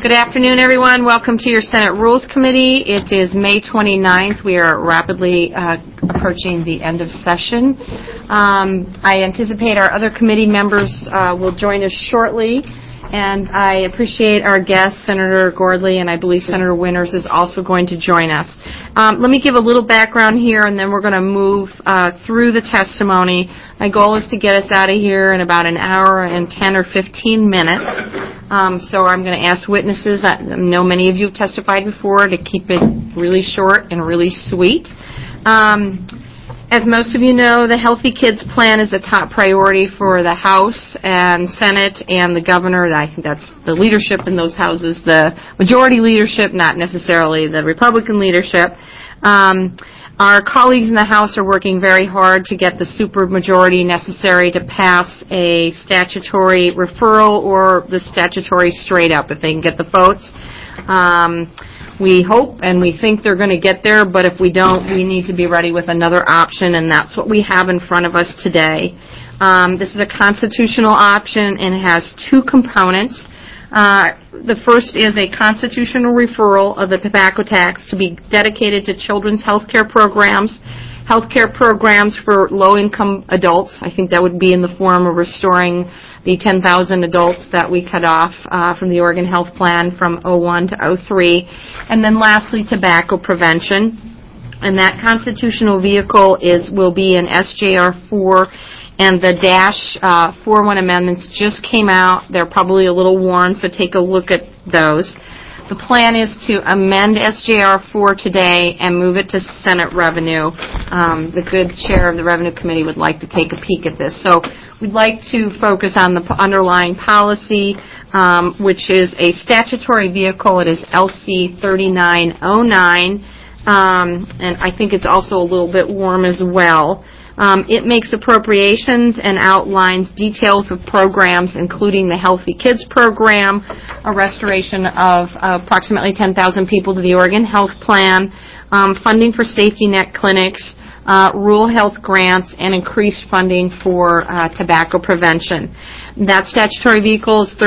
Good afternoon, everyone. Welcome to your Senate Rules Committee. It is May 29th. We are rapidly approaching the end of session. I anticipate our other committee members will join us shortly, and I appreciate our guest, Senator Gordley, and I believe Senator Winters is also going to join us. Let me give a little background here, and then we're going to move through the testimony. My goal is to get us out of here in about an hour and 10 or 15 minutes. So I'm going to ask witnesses, I know many of you have testified before, to keep it really short and really sweet. As most of you know, the Healthy Kids Plan is a top priority for the House and Senate and the governor. I think that's the leadership in those houses, the majority leadership, not necessarily the Republican leadership. Our colleagues in the House are working very hard to get the supermajority necessary to pass a statutory referral or the statutory straight up if they can get the votes. We hope and we think they're going to get there, but if we don't, we need to be ready with another option, and that's what we have in front of us today. This is a constitutional option, and it has two components. The first is a constitutional referral of the tobacco tax to be dedicated to children's health care programs for low-income adults. I think that would be in the form of restoring the 10,000 adults that we cut off from the Oregon Health Plan from 01 to 03. And then lastly, tobacco prevention. And that constitutional vehicle will be in SJR 4. And the Dash 4-1 amendments just came out. They're probably a little worn, so take a look at those. The plan is to amend SJR 4 today and move it to Senate Revenue. The good chair of the Revenue Committee would like to take a peek at this. So we'd like to focus on the underlying policy, which is a statutory vehicle. It is LC 3909, and I think it's also a little bit warm as well. It makes appropriations and outlines details of programs, including the Healthy Kids program, a restoration of approximately 10,000 people to the Oregon Health Plan, funding for safety net clinics, rural health grants, and increased funding for tobacco prevention. That statutory vehicle is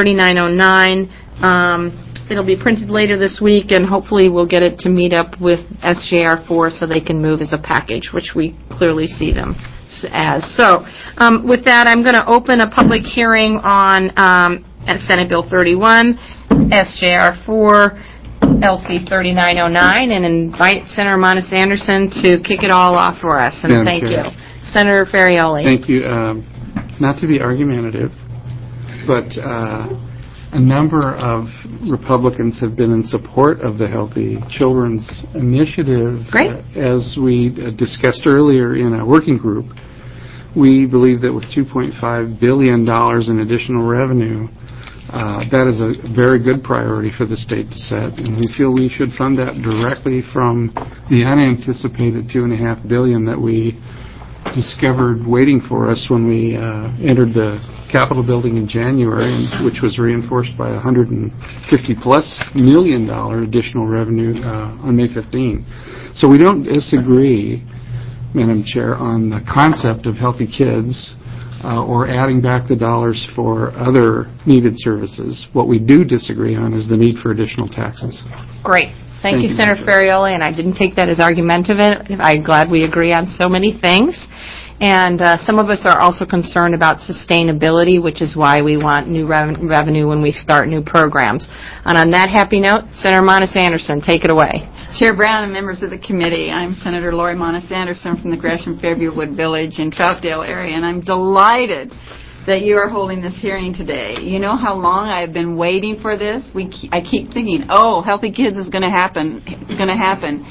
3909. It'll be printed later this week, and hopefully we'll get it to meet up with SJR 4 so they can move as a package, which we clearly see them as. So with that, I'm going to open a public hearing on Senate Bill 31, SJR 4, LC 3909, and invite Senator Monis Anderson to kick it all off for us. And thank you. Senator Ferrioli. Thank you. Not to be argumentative, but a number of Republicans have been in support of the Healthy Children's Initiative. Great. As we discussed earlier in a working group, we believe that with $2.5 billion in additional revenue, that is a very good priority for the state to set, and we feel we should fund that directly from the unanticipated $2.5 billion that we discovered waiting for us when we entered the Capitol building in January, which was reinforced by $150-plus million additional revenue on May 15. So we don't disagree, Madam Chair, on the concept of healthy kids or adding back the dollars for other needed services. What we do disagree on is the need for additional taxes. Great. Thank you, Senator Ferrioli, and I didn't take that as argumentative. I'm glad we agree on so many things. And some of us are also concerned about sustainability, which is why we want new revenue when we start new programs. And on that happy note, Senator Monis Anderson, take it away. Chair Brown and members of the committee, I'm Senator Lori Monis Anderson from the Gresham-Fairview Wood Village in Troutdale area, and I'm delighted that you are holding this hearing today. You know how long I've been waiting for this? I keep thinking, Healthy Kids is going to happen. It's going to happen.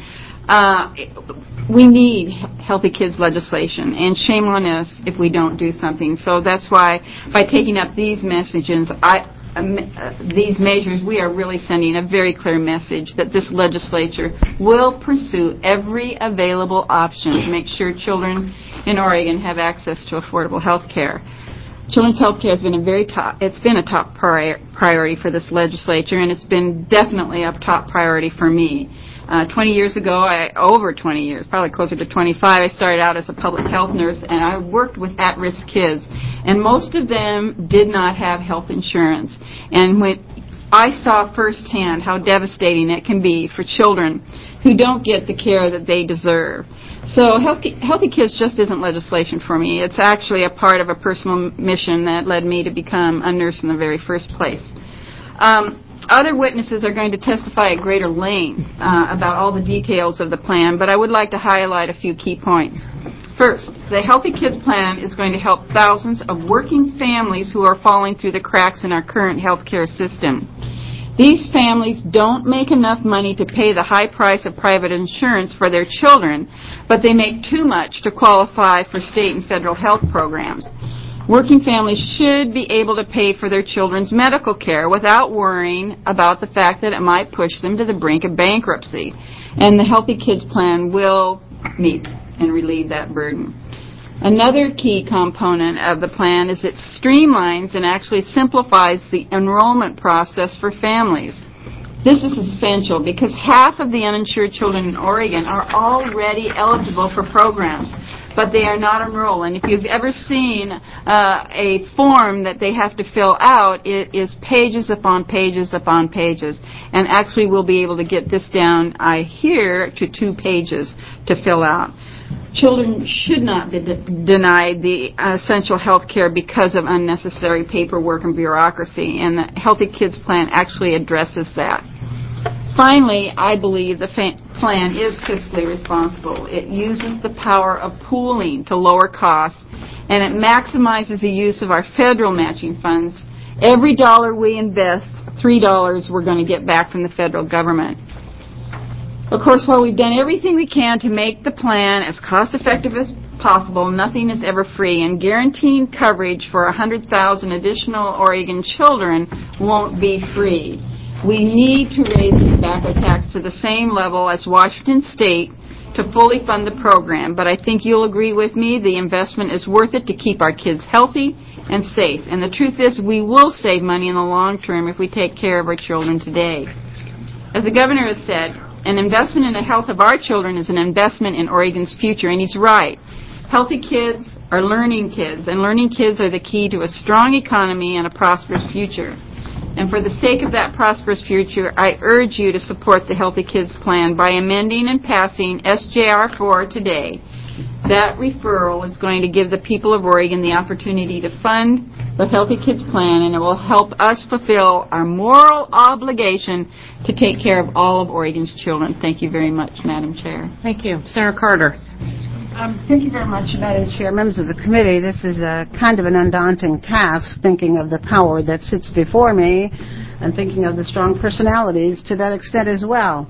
We need Healthy Kids legislation, and shame on us if we don't do something. So that's why, by taking up these messages, these measures, we are really sending a very clear message that this legislature will pursue every available option to make sure children in Oregon have access to affordable health care. Children's health care has been a top priority for this legislature, and it's been definitely a top priority for me. 20 years ago, over 20 years, probably closer to 25, I started out as a public health nurse, and I worked with at-risk kids. And most of them did not have health insurance. And when I saw firsthand how devastating it can be for children who don't get the care that they deserve. So Healthy Kids just isn't legislation for me. It's actually a part of a personal mission that led me to become a nurse in the very first place. Other witnesses are going to testify at greater length about all the details of the plan, but I would like to highlight a few key points. First, the Healthy Kids plan is going to help thousands of working families who are falling through the cracks in our current health care system. These families don't make enough money to pay the high price of private insurance for their children, but they make too much to qualify for state and federal health programs. Working families should be able to pay for their children's medical care without worrying about the fact that it might push them to the brink of bankruptcy. And the Healthy Kids plan will meet and relieve that burden. Another key component of the plan is it streamlines and actually simplifies the enrollment process for families. This is essential because half of the uninsured children in Oregon are already eligible for programs, but they are not enrolled. And if you've ever seen a form that they have to fill out, it is pages upon pages upon pages. And actually we'll be able to get this down, I hear, to 2 pages to fill out. Children should not be denied the essential health care because of unnecessary paperwork and bureaucracy, and the Healthy Kids plan actually addresses that. Finally, I believe the plan is fiscally responsible. It uses the power of pooling to lower costs, and it maximizes the use of our federal matching funds. Every dollar we invest, $3 we're going to get back from the federal government. Of course, while we've done everything we can to make the plan as cost-effective as possible, nothing is ever free, and guaranteeing coverage for 100,000 additional Oregon children won't be free. We need to raise the tobacco tax to the same level as Washington State to fully fund the program, but I think you'll agree with me the investment is worth it to keep our kids healthy and safe. And the truth is we will save money in the long term if we take care of our children today. As the governor has said, an investment in the health of our children is an investment in Oregon's future, and he's right. Healthy kids are learning kids, and learning kids are the key to a strong economy and a prosperous future. And for the sake of that prosperous future, I urge you to support the Healthy Kids plan by amending and passing SJR 4 today. That referral is going to give the people of Oregon the opportunity to fund the Healthy Kids plan, and it will help us fulfill our moral obligation to take care of all of Oregon's children. Thank you very much, Madam Chair. Thank you. Senator Carter. Thank you very much, Madam Chair. Members of the committee, this is a kind of an undaunting task, thinking of the power that sits before me and thinking of the strong personalities to that extent as well.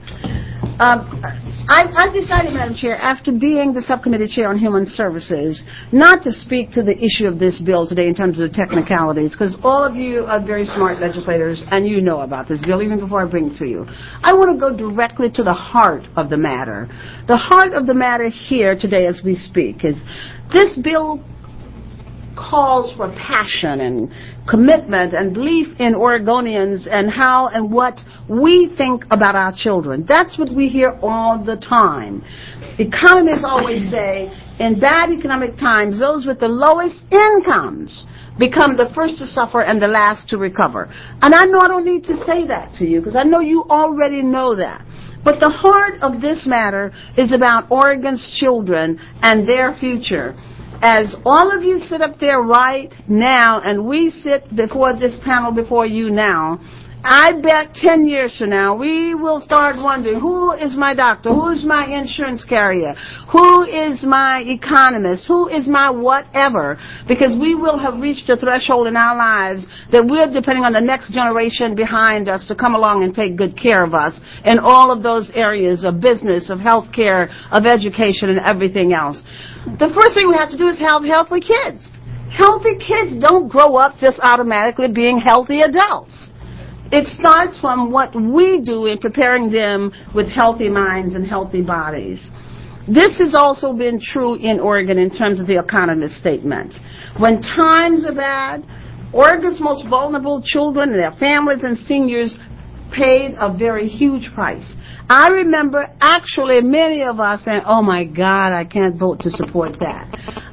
I've decided, Madam Chair, after being the subcommittee chair on human services, not to speak to the issue of this bill today in terms of technicalities, because all of you are very smart legislators and you know about this bill even before I bring it to you. I want to go directly to the heart of the matter. The heart of the matter here today as we speak is this bill calls for passion and commitment and belief in Oregonians and how and what we think about our children. That's what we hear all the time. Economists always say, in bad economic times, those with the lowest incomes become the first to suffer and the last to recover. And I know I don't need to say that to you because I know you already know that. But the heart of this matter is about Oregon's children and their future. As all of you sit up there right now, and we sit before this panel before you now, I bet 10 years from now, we will start wondering, who is my doctor? Who is my insurance carrier? Who is my economist? Who is my whatever? Because we will have reached a threshold in our lives that we're depending on the next generation behind us to come along and take good care of us in all of those areas of business, of health care, of education, and everything else. The first thing we have to do is have healthy kids. Healthy kids don't grow up just automatically being healthy adults. It starts from what we do in preparing them with healthy minds and healthy bodies. This has also been true in Oregon in terms of the economist statement. When times are bad, Oregon's most vulnerable children and their families and seniors paid a very huge price. I remember actually many of us saying, oh my God, I can't vote to support that.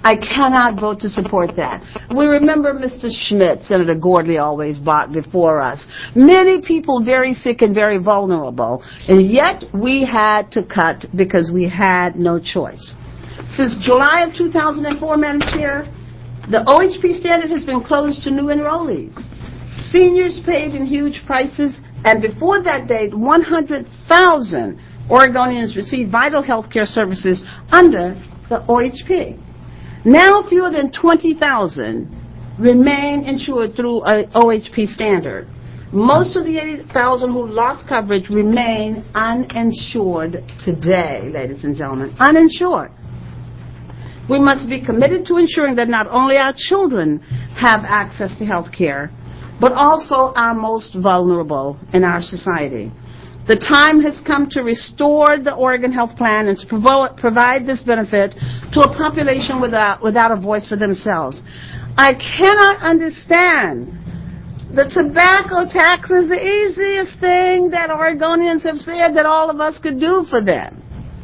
I cannot vote to support that. We remember Mr. Schmidt, Senator Gordley always brought before us. Many people very sick and very vulnerable, and yet we had to cut because we had no choice. Since July of 2004, Madam Chair, the OHP standard has been closed to new enrollees. Seniors paid in huge prices, and before that date, 100,000 Oregonians received vital health care services under the OHP. Now fewer than 20,000 remain insured through an OHP standard. Most of the 80,000 who lost coverage remain uninsured today, ladies and gentlemen, uninsured. We must be committed to ensuring that not only our children have access to health care, but also our most vulnerable in our society. The time has come to restore the Oregon Health Plan and to provide this benefit to a population without a voice for themselves. I cannot understand. The tobacco tax is the easiest thing that Oregonians have said that all of us could do for them.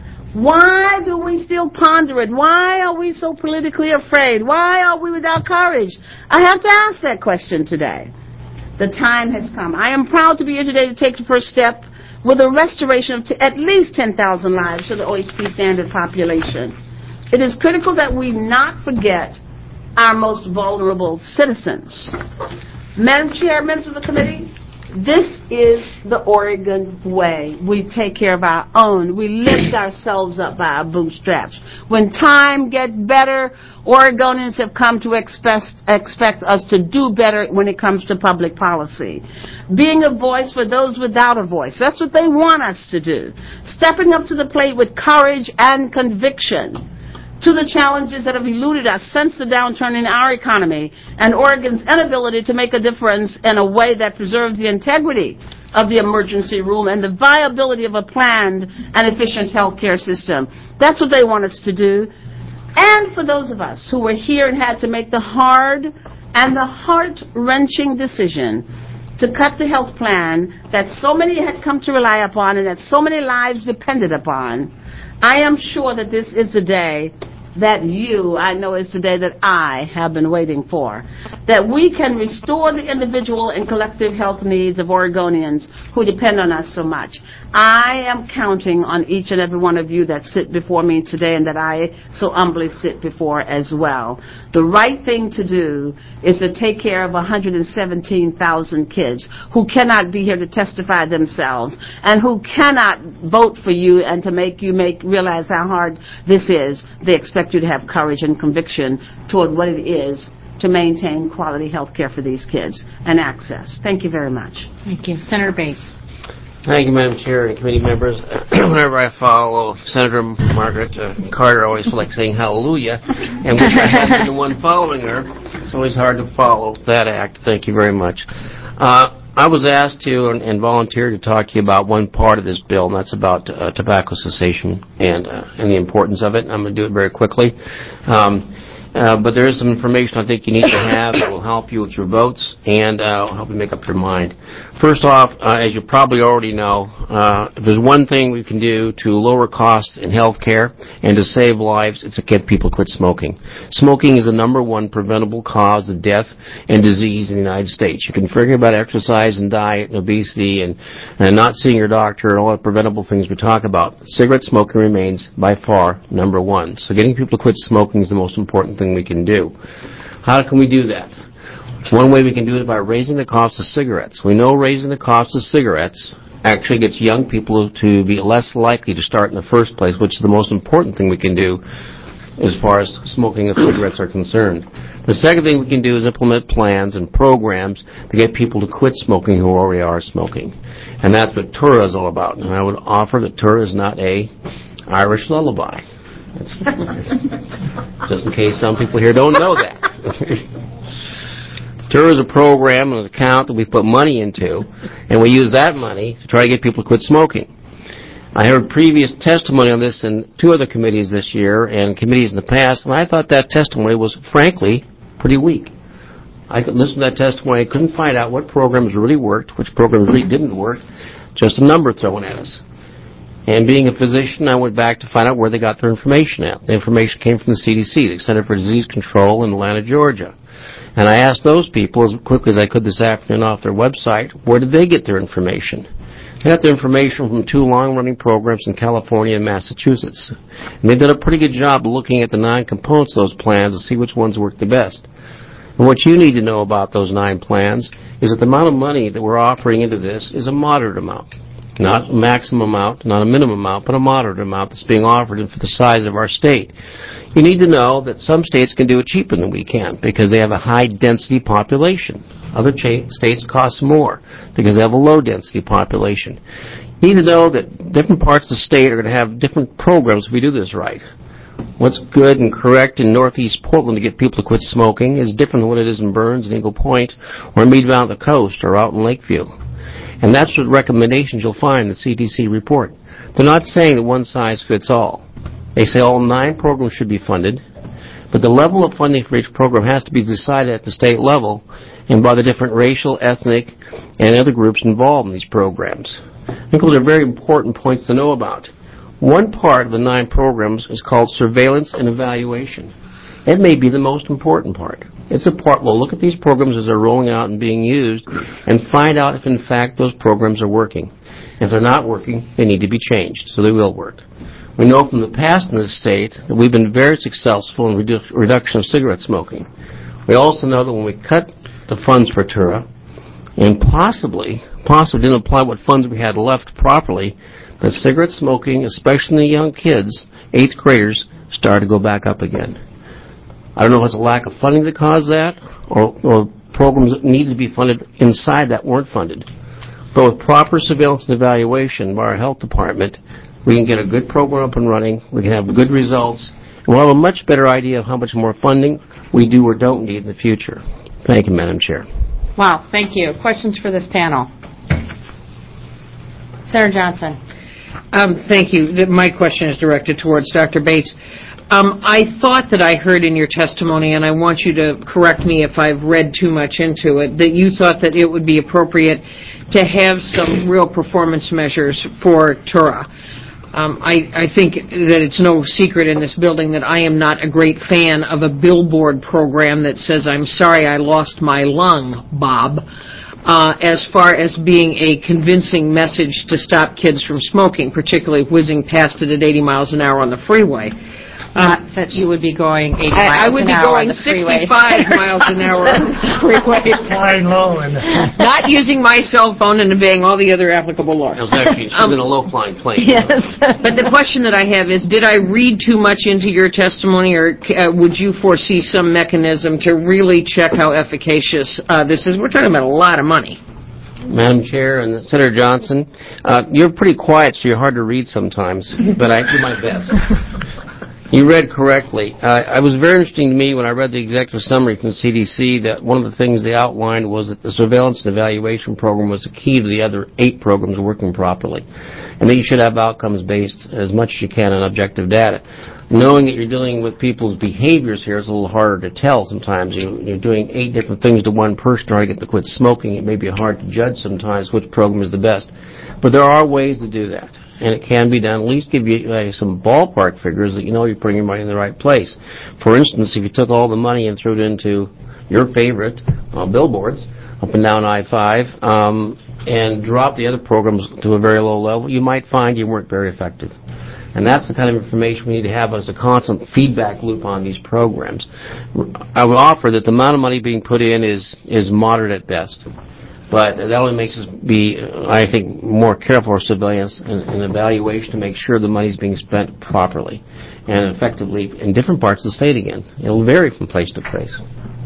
Why do we still ponder it? Why are we so politically afraid? Why are we without courage? I have to ask that question today. The time has come. I am proud to be here today to take the first step with a restoration of at least 10,000 lives to the OHP standard population. It is critical that we not forget our most vulnerable citizens. Madam Chair, members of the committee, this is the Oregon way. We take care of our own. We lift ourselves up by our bootstraps. When time gets better, Oregonians have come to expect us to do better when it comes to public policy. Being a voice for those without a voice. That's what they want us to do. Stepping up to the plate with courage and conviction to the challenges that have eluded us since the downturn in our economy and Oregon's inability to make a difference in a way that preserves the integrity of the emergency room and the viability of a planned and efficient health care system. That's what they want us to do. And for those of us who were here and had to make the hard and the heart-wrenching decision to cut the health plan that so many had come to rely upon and that so many lives depended upon, I am sure that this is the day that I know it's the day that I have been waiting for, that we can restore the individual and collective health needs of Oregonians who depend on us so much. I am counting on each and every one of you that sit before me today and that I so humbly sit before as well. The right thing to do is to take care of 117,000 kids who cannot be here to testify themselves and who cannot vote for you and to make you realize how hard this is. They expect you to have courage and conviction toward what it is to maintain quality health care for these kids and access. Thank you very much. Thank you. Senator Bates. Thank you, Madam Chair and committee members. Whenever I follow Senator Margaret Carter, I always feel like saying hallelujah, and wish I had been the one following her. It's always hard to follow that act. Thank you very much. I was asked to and volunteered to talk to you about one part of this bill, and that's about tobacco cessation and the importance of it. I'm going to do it very quickly. But there is some information I think you need to have that will help you with your votes and help you make up your mind. First off, as you probably already know, if there's one thing we can do to lower costs in health care and to save lives, it's to get people to quit smoking. Smoking is the number one preventable cause of death and disease in the United States. You can forget about exercise and diet and obesity and not seeing your doctor and all the preventable things we talk about. Cigarette smoking remains by far number one. So getting people to quit smoking is the most important thing we can do. How can we do that? One way we can do it is by raising the cost of cigarettes. We know raising the cost of cigarettes actually gets young people to be less likely to start in the first place, which is the most important thing we can do as far as smoking of cigarettes are concerned. The second thing we can do is implement plans and programs to get people to quit smoking who already are smoking. And that's what TURA is all about. And I would offer that TURA is not a Irish lullaby. Just in case some people here don't know that. TURA is a program and an account that we put money into, and we use that money to try to get people to quit smoking. I heard previous testimony on this in two other committees this year and committees in the past, and I thought that testimony was, frankly, pretty weak. I could listen to that testimony. I couldn't find out what programs really worked, which programs really didn't work, just a number thrown at us. And being a physician, I went back to find out where they got their information at. The information came from the CDC, the Center for Disease Control in Atlanta, Georgia. And I asked those people as quickly as I could this afternoon off their website, where did they get their information? They got their information from 2 long-running programs in California and Massachusetts. And they've done a pretty good job of looking at the 9 components of those plans to see which ones work the best. And what you need to know about those 9 plans is that the amount of money that we're offering into this is a moderate amount. Not a maximum amount, not a minimum amount, but a moderate amount that's being offered for the size of our state. You need to know that some states can do it cheaper than we can because they have a high-density population. Other states cost more because they have a low-density population. You need to know that different parts of the state are going to have different programs if we do this right. What's good and correct in northeast Portland to get people to quit smoking is different than what it is in Burns and Eagle Point or in Mead Valley on the coast or out in Lakeview. And that's what recommendations you'll find in the CDC report. They're not saying that one size fits all. They say all 9 programs should be funded, but the level of funding for each program has to be decided at the state level and by the different racial, ethnic, and other groups involved in these programs. I think those are very important points to know about. One part of the 9 programs is called surveillance and evaluation. It may be the most important part. It's the part we'll look at these programs as they're rolling out and being used and find out if, in fact, those programs are working. If they're not working, they need to be changed, so they will work. We know from the past in this state that we've been very successful in reduction of cigarette smoking. We also know that when we cut the funds for Tura and possibly didn't apply what funds we had left properly, that cigarette smoking, especially in the young kids, 8th graders, started to go back up again. I don't know if it's a lack of funding that caused that or programs that needed to be funded inside that weren't funded. But with proper surveillance and evaluation by our health department, we can get a good program up and running, we can have good results, and we'll have a much better idea of how much more funding we do or don't need in the future. Thank you, Madam Chair. Wow, thank you. Questions for this panel? Senator Johnson. Thank you. My question is directed towards Dr. Bates. I thought that I heard in your testimony, and I want you to correct me if I've read too much into it, that you thought that it would be appropriate to have some real performance measures for Tura. I think that it's no secret in this building that I am not a great fan of a billboard program that says, "I'm sorry I lost my lung, Bob," as far as being a convincing message to stop kids from smoking, particularly whizzing past it at 80 miles an hour on the freeway. Not that you would be going 80 miles an hour. I would be going 65 miles an hour on the freeway. Flying low and not using my cell phone and obeying all the other applicable laws. It was actually she's in a low-flying plane. Yes. But the question that I have is, did I read too much into your testimony, or would you foresee some mechanism to really check how efficacious this is? We're talking about a lot of money. Madam Chair and Senator Johnson, you're pretty quiet, so you're hard to read sometimes, but I do my best. You read correctly. It was very interesting to me when I read the executive summary from the CDC that one of the things they outlined was that the surveillance and evaluation program was the key to the other 8 programs working properly. And that you should have outcomes based as much as you can on objective data. Knowing that you're dealing with people's behaviors here is a little harder to tell sometimes. You're doing 8 different things to one person trying to get them to quit smoking. It may be hard to judge sometimes which program is the best. But there are ways to do that. And it can be done, at least give you some ballpark figures that you know you're putting your money in the right place. For instance, if you took all the money and threw it into your favorite billboards up and down I-5 and dropped the other programs to a very low level, you might find you weren't very effective. And that's the kind of information we need to have as a constant feedback loop on these programs. I would offer that the amount of money being put in is moderate at best. But that only makes us be, I think, more careful for surveillance and evaluation to make sure the money is being spent properly and effectively in different parts of the state again. It will vary from place to place.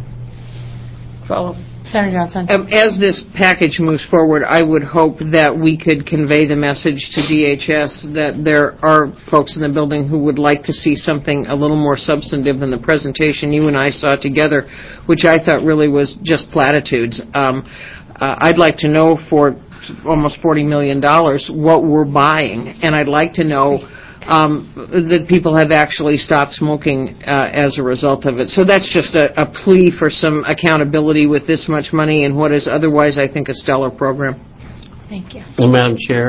Follow. Senator Johnson. As this package moves forward, I would hope that we could convey the message to DHS that there are folks in the building who would like to see something a little more substantive than the presentation you and I saw together, which I thought really was just platitudes. I'd like to know for almost $40 million what we're buying, and I'd like to know that people have actually stopped smoking as a result of it. So that's just a plea for some accountability with this much money and what is otherwise, I think, a stellar program. Thank you. And Madam Chair,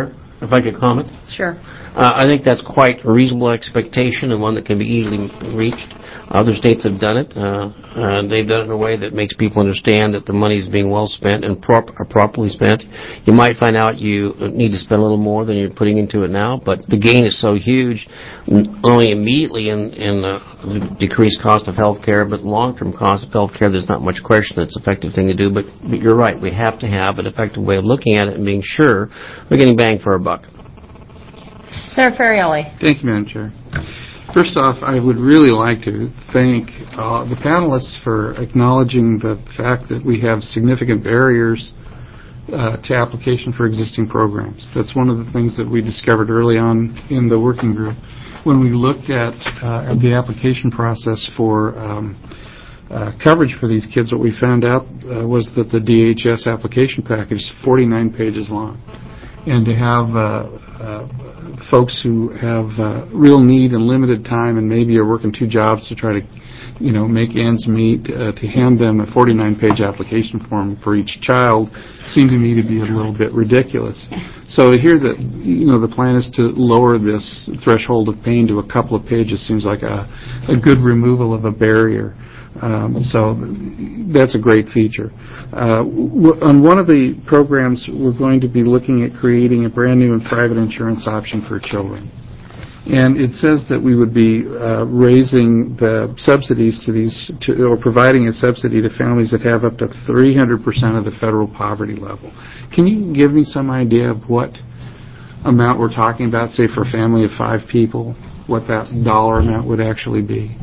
If I could comment? Sure. I think that's quite a reasonable expectation and one that can be easily reached. Other states have done it. They've done it in a way that makes people understand that the money is being well spent and properly spent. You might find out you need to spend a little more than you're putting into it now, but the gain is so huge, not only immediately in the decreased cost of health care, but long-term cost of health care. There's not much question it's an effective thing to do, but you're right. We have to have an effective way of looking at it and being sure we're getting bang for our buck. Senator Ferrioli. Thank you, Madam Chair. First off, I would really like to thank the panelists for acknowledging the fact that we have significant barriers to application for existing programs. That's one of the things that we discovered early on in the working group. When we looked at the application process for coverage for these kids, what we found out was that the DHS application package is 49 pages long. And to have folks who have real need and limited time and maybe are working two jobs to try to, make ends meet, to hand them a 49-page application form for each child seemed to me to be a little bit ridiculous. So to hear that, the plan is to lower this threshold of pain to a couple of pages seems like a good removal of a barrier. So that's a great feature. On one of the programs, we're going to be looking at creating a brand new and private insurance option for children. And it says that we would be raising the subsidies to these, or providing a subsidy to families that have up to 300% of the federal poverty level. Can you give me some idea of what amount we're talking about, say for a family of 5 people, what that dollar amount would actually be?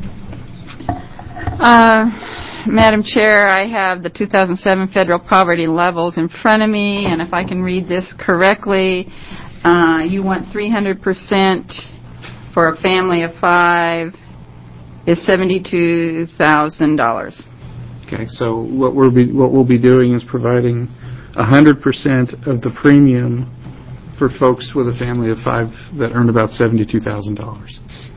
Madam Chair, I have the 2007 federal poverty levels in front of me, and if I can read this correctly, you want 300% for a family of 5 is $72,000. Okay, so what we'll be doing is providing 100% of the premium for folks with a family of 5 that earn about $72,000.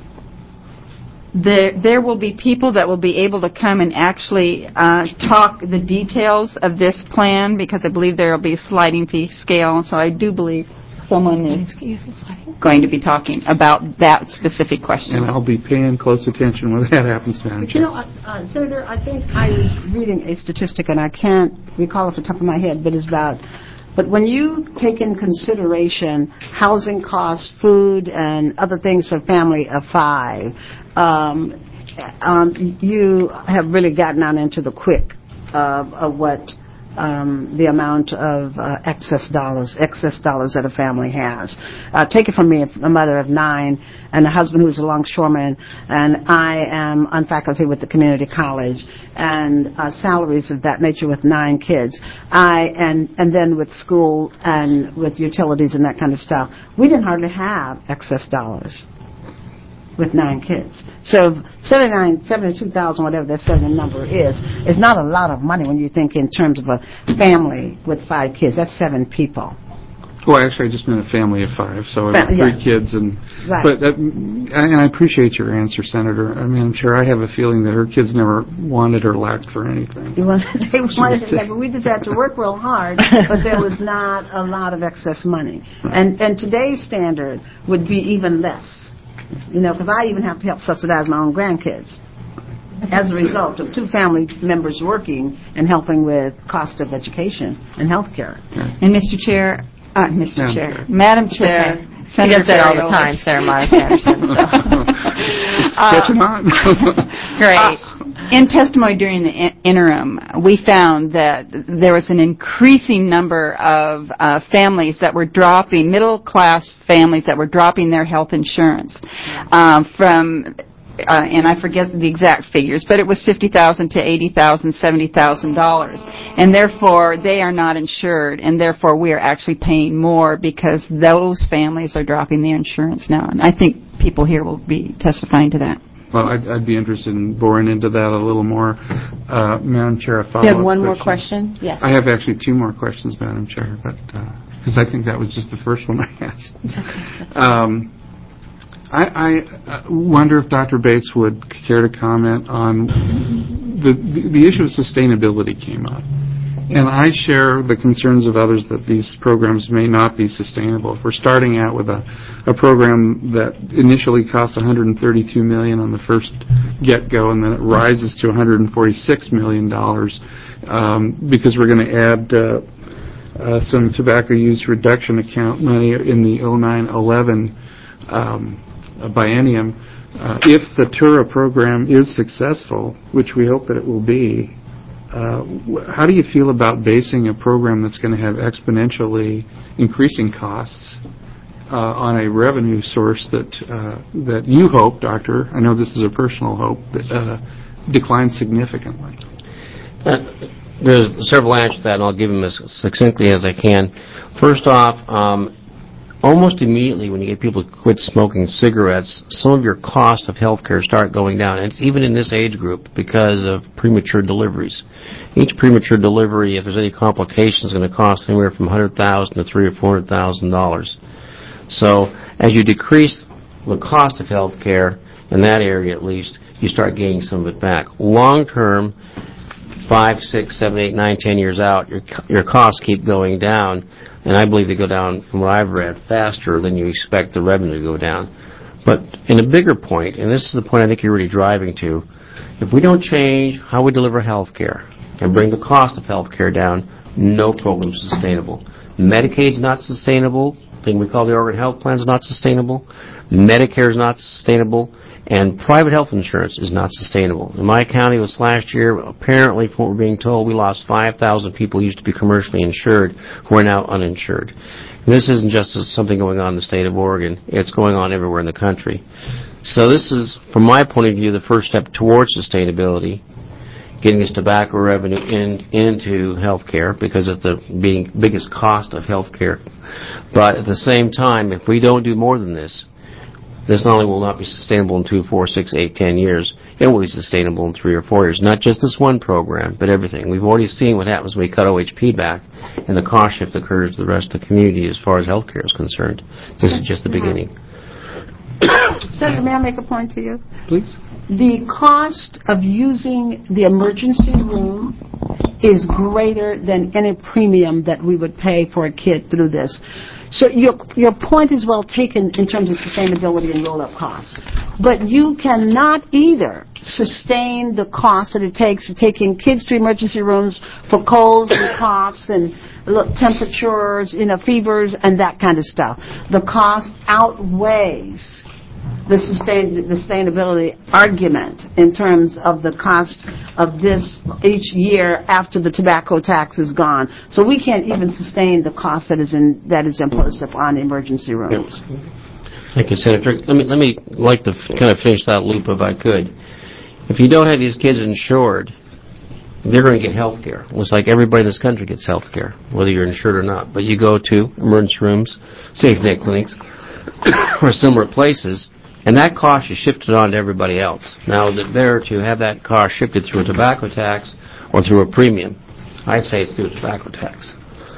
There will be people that will be able to come and actually talk the details of this plan, because I believe there will be a sliding fee scale. So I do believe someone is going to be talking about that specific question. And I'll be paying close attention when that happens, Madam Chair. Senator, I think I was reading a statistic, and I can't recall off the top of my head, but it's about... But when you take in consideration housing costs, food, and other things for a family of 5, you have really gotten on into the quick of what the amount of excess dollars that a family has. Take it from me, a mother of 9 and a husband who's a longshoreman, and I am on faculty with the community college, and salaries of that nature with 9 kids. And then with school and with utilities and that kind of stuff, we didn't hardly have excess dollars with 9 kids. So 72,000, whatever that certain number is not a lot of money when you think in terms of a family with 5 kids. That's 7 people. Well, actually, I just meant a family of 5, so I have 3 kids. And right. And I appreciate your answer, Senator. I mean, I'm sure I have a feeling that her kids never wanted or lacked for anything. They wanted it, but we just had to work real hard, but there was not a lot of excess money. Right. And today's standard would be even less. Because I even have to help subsidize my own grandkids as a result of 2 family members working and helping with cost of education and health care. And Madam Chair, he does that all the time, Senator Miles Anderson. It's catching on. Great. In testimony during the interim, we found that there was an increasing number of families that were dropping, middle-class families that were dropping their health insurance from, and I forget the exact figures, but it was $50,000 to $80,000, $70,000. And therefore, they are not insured, and therefore we are actually paying more because those families are dropping their insurance now. And I think people here will be testifying to that. Well, I'd be interested in boring into that a little more. Madam Chair, a follow-up You have one more question? Yes. I have actually 2 more questions, Madam Chair, but because I think that was just the first one I asked. I wonder if Dr. Bates would care to comment on the issue of sustainability came up. And I share the concerns of others that these programs may not be sustainable. If we're starting out with a program that initially costs $132 million on the first get-go, and then it rises to $146 million because we're going to add some tobacco use reduction account money in the 09-11 biennium. If the TURA program is successful, which we hope that it will be, how do you feel about basing a program that's going to have exponentially increasing costs on a revenue source that you hope, Doctor, I know this is a personal hope, declines significantly? There's several answers to that, and I'll give them as succinctly as I can. First off, almost immediately when you get people to quit smoking cigarettes, some of your cost of health care start going down. And it's even in this age group because of premature deliveries. Each premature delivery, if there's any complications, is going to cost anywhere from $100,000 to $300,000 or $400,000. So as you decrease the cost of health care, in that area at least, you start gaining some of it back. Long term, 5, 6, 7, 8, 9, 10 years out, your costs keep going down. And I believe they go down, from what I've read, faster than you expect the revenue to go down. But in a bigger point, and this is the point I think you're really driving to, if we don't change how we deliver health care and bring the cost of health care down, no program is sustainable. Medicaid's not sustainable. The thing we call the Oregon Health Plan is not sustainable. Medicare is not sustainable. And private health insurance is not sustainable. In my county, this last year, apparently, from what we're being told, we lost 5,000 people who used to be commercially insured who are now uninsured. And this isn't just something going on in the state of Oregon. It's going on everywhere in the country. So this is, from my point of view, the first step towards sustainability, getting this tobacco revenue into health care because of the biggest cost of health care. But at the same time, if we don't do more than this not only will not be sustainable in 2, 4, 6, 8, 10 years, it will be sustainable in 3 or 4 years. Not just this one program, but everything. We've already seen what happens when we cut OHP back, and the cost shift occurs to the rest of the community as far as health care is concerned. This is just the beginning. Senator, may I make a point to you? Please. The cost of using the emergency room is greater than any premium that we would pay for a kid through this. So your point is well taken in terms of sustainability and roll-up costs. But you cannot either sustain the cost that it takes to taking kids to emergency rooms for colds and coughs and temperatures, fevers and that kind of stuff. The cost outweighs the sustainability argument in terms of the cost of this each year after the tobacco tax is gone. So we can't even sustain the cost that is imposed upon emergency rooms. Thank you, Senator. Let me like to kind of finish that loop if I could. If you don't have these kids insured, they're going to get health care. It's like everybody in this country gets health care, whether you're insured or not. But you go to emergency rooms, safe net clinics, or similar places, and that cost is shifted on to everybody else. Now, is it better to have that cost shifted through a tobacco tax or through a premium? I'd say it's through a tobacco tax.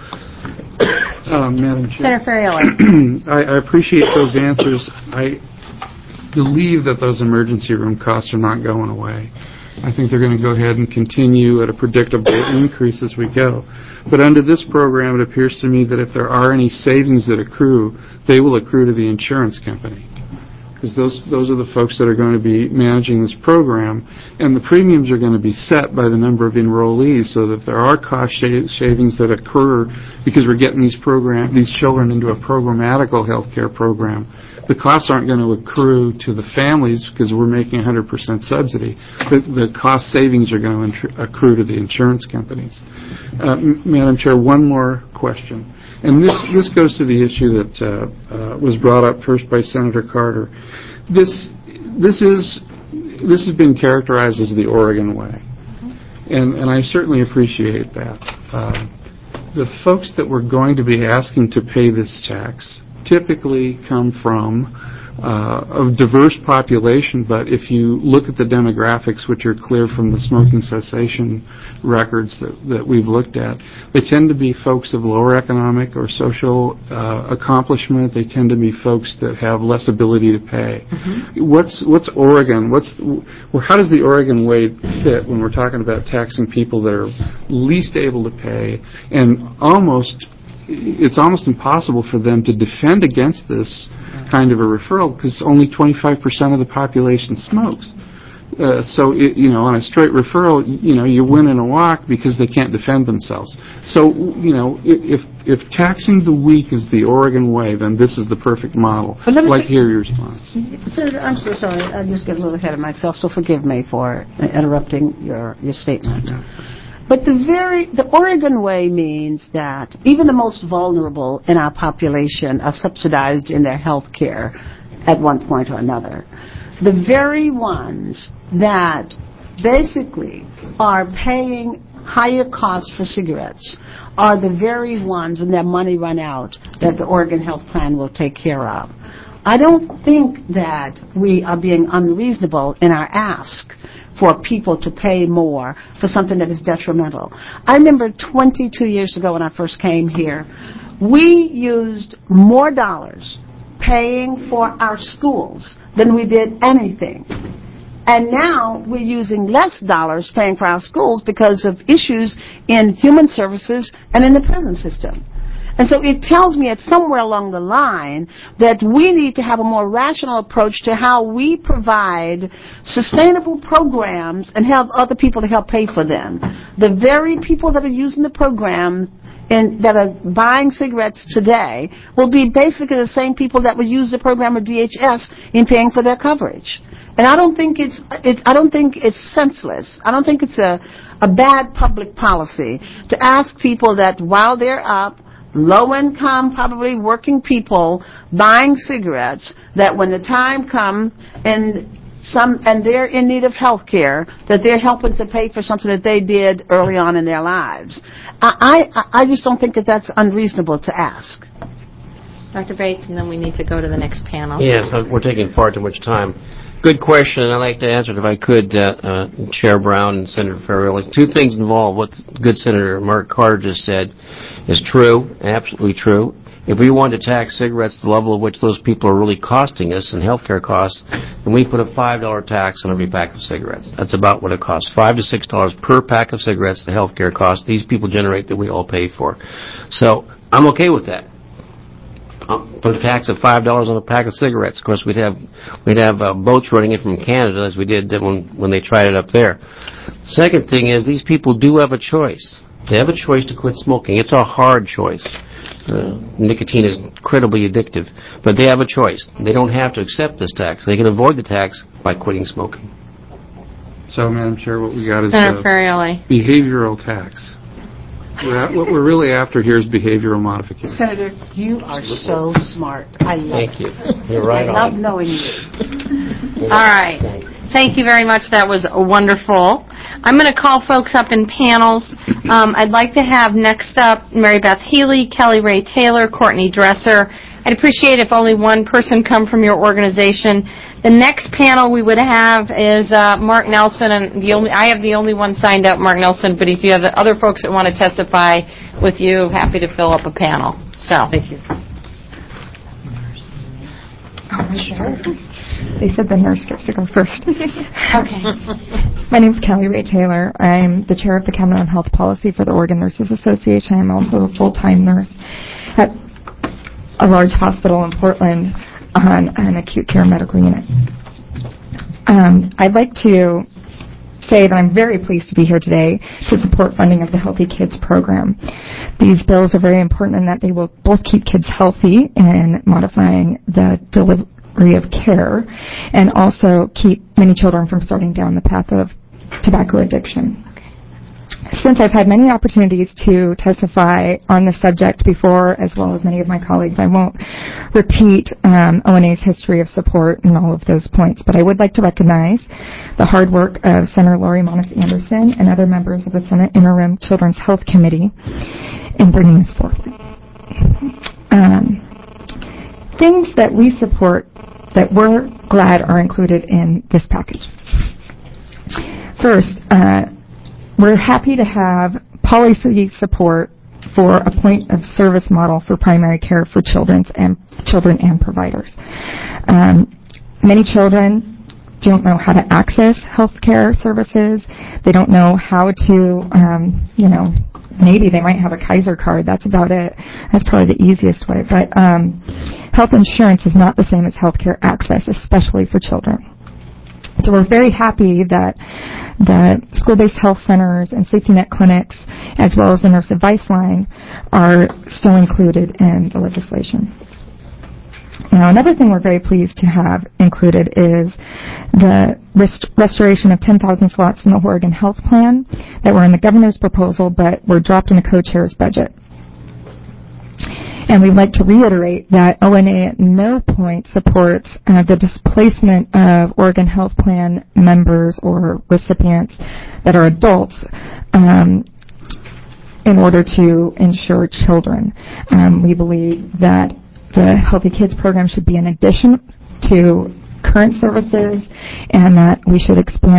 Madam Chair. Senator Ferrielli. I appreciate those answers. I believe that those emergency room costs are not going away. I think they're going to go ahead and continue at a predictable increase as we go. But under this program, it appears to me that if there are any savings that accrue, they will accrue to the insurance company. Because those are the folks that are going to be managing this program, and the premiums are going to be set by the number of enrollees, so that if there are cost savings that occur because we're getting these children into a programmatical health care program, the costs aren't going to accrue to the families because we're making 100% subsidy. The cost savings are going to accrue to the insurance companies. Madam Chair, one more question. And this goes to the issue that was brought up first by Senator Carter. This has been characterized as the Oregon way, and I certainly appreciate that. The folks that we're going to be asking to pay this tax typically come from a diverse population, but if you look at the demographics, which are clear from the smoking cessation records that we've looked at, they tend to be folks of lower economic or social accomplishment. They tend to be folks that have less ability to pay. What's Oregon? How does the Oregon way fit when we're talking about taxing people that are least able to pay, and it's almost impossible for them to defend against this kind of a referral because only 25% of the population smokes. So, on a straight referral, you win in a walk because they can't defend themselves. So, if taxing the weak is the Oregon way, then this is the perfect model. I'd like to hear your response. Senator, I'm so sorry. I just get a little ahead of myself, so forgive me for interrupting your statement. But the Oregon way means that even the most vulnerable in our population are subsidized in their health care at one point or another. The very ones that basically are paying higher costs for cigarettes are the very ones, when their money run out, that the Oregon Health Plan will take care of. I don't think that we are being unreasonable in our ask for people to pay more for something that is detrimental. I remember 22 years ago when I first came here, we used more dollars paying for our schools than we did anything. And now we're using less dollars paying for our schools because of issues in human services and in the prison system. And so it tells me it's somewhere along the line that we need to have a more rational approach to how we provide sustainable programs and have other people to help pay for them. The very people that are using the program and that are buying cigarettes today will be basically the same people that would use the program of DHS in paying for their coverage. And I don't think it's senseless. I don't think it's a bad public policy to ask people that while they're up, low-income, probably working people buying cigarettes, that when the time comes and they're in need of health care, that they're helping to pay for something that they did early on in their lives. I just don't think that that's unreasonable to ask. Dr. Bates, and then we need to go to the next panel. Yes, we're taking far too much time. Good question, and I'd like to answer it if I could, Chair Brown and Senator Ferrioli. Two things involved. What good Senator Mark Carter just said is true, absolutely true. If we want to tax cigarettes to the level of which those people are really costing us in healthcare costs, then we put a $5 tax on every pack of cigarettes. That's about what it costs. $5 to $6 per pack of cigarettes, the healthcare costs these people generate that we all pay for. So I'm okay with that. Put a tax of $5 on a pack of cigarettes. Of course, we'd have boats running in from Canada as we did when they tried it up there. Second thing is these people do have a choice. They have a choice to quit smoking. It's a hard choice. Nicotine is incredibly addictive, but they have a choice. They don't have to accept this tax. They can avoid the tax by quitting smoking. So, Madam Chair, what we got is Senator Ferrioli. Behavioral tax. What we're really after here is behavioral modification. Senator, you are so smart. I love Thank you. You're right on. I love knowing you. All right. Thank you very much. That was wonderful. I'm going to call folks up in panels. I'd like to have next up Mary Beth Healy, Kelly Ray Taylor, Courtney Dresser. I'd appreciate if only one person come from your organization. The next panel we would have is Mark Nelson, and I have the only one signed up, Mark Nelson, but if you have other folks that want to testify with you, happy to fill up a panel. So. Thank you. They said the nurse gets to go first. Okay. My name is Kelly Ray Taylor. I'm the chair of the Cabinet on Health Policy for the Oregon Nurses Association. I'm also a full-time nurse at a large hospital in Portland on an acute care medical unit. I'd like to say that I'm very pleased to be here today to support funding of the Healthy Kids program. These bills are very important in that they will both keep kids healthy in modifying the delivery of care and also keep many children from starting down the path of tobacco addiction. Since I've had many opportunities to testify on this subject before, as well as many of my colleagues, I won't repeat ONA's history of support and all of those points, but I would like to recognize the hard work of Senator Lori Monis Anderson and other members of the Senate Interim Children's Health Committee in bringing this forward. things that we support that we're glad are included in this package. First, we're happy to have policy support for a point of service model for primary care for children and providers. Many children don't know how to access health care services. They don't know how to, maybe they might have a Kaiser card. That's about it. That's probably the easiest way. But health insurance is not the same as health care access, especially for children. So we're very happy that the school-based health centers and safety net clinics, as well as the nurse advice line, are still included in the legislation. Now, another thing we're very pleased to have included is the restoration of 10,000 slots in the Oregon Health Plan that were in the governor's proposal but were dropped in the co-chair's budget. And we'd like to reiterate that ONA at no point supports the displacement of Oregon Health Plan members or recipients that are adults in order to insure children. We believe that the Healthy Kids program should be an addition to current services and that we should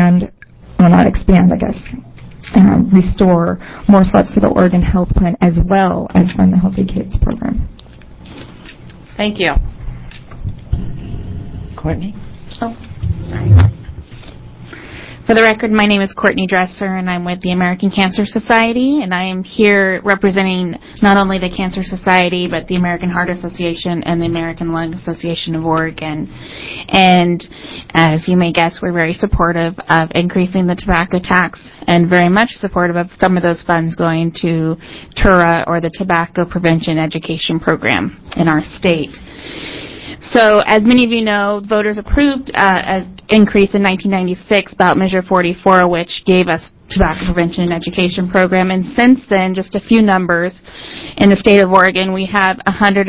restore more slots to the Oregon Health Plan as well as fund the Healthy Kids program. Thank you. Courtney? Oh, sorry. For the record, my name is Courtney Dresser, and I'm with the American Cancer Society, and I am here representing not only the Cancer Society, but the American Heart Association and the American Lung Association of Oregon. And as you may guess, we're very supportive of increasing the tobacco tax and very much supportive of some of those funds going to TURA, or the Tobacco Prevention Education Program in our state. So, as many of you know, voters approved an increase in 1996, ballot measure 44, which gave us tobacco prevention and education program. And since then, just a few numbers. In the state of Oregon, we have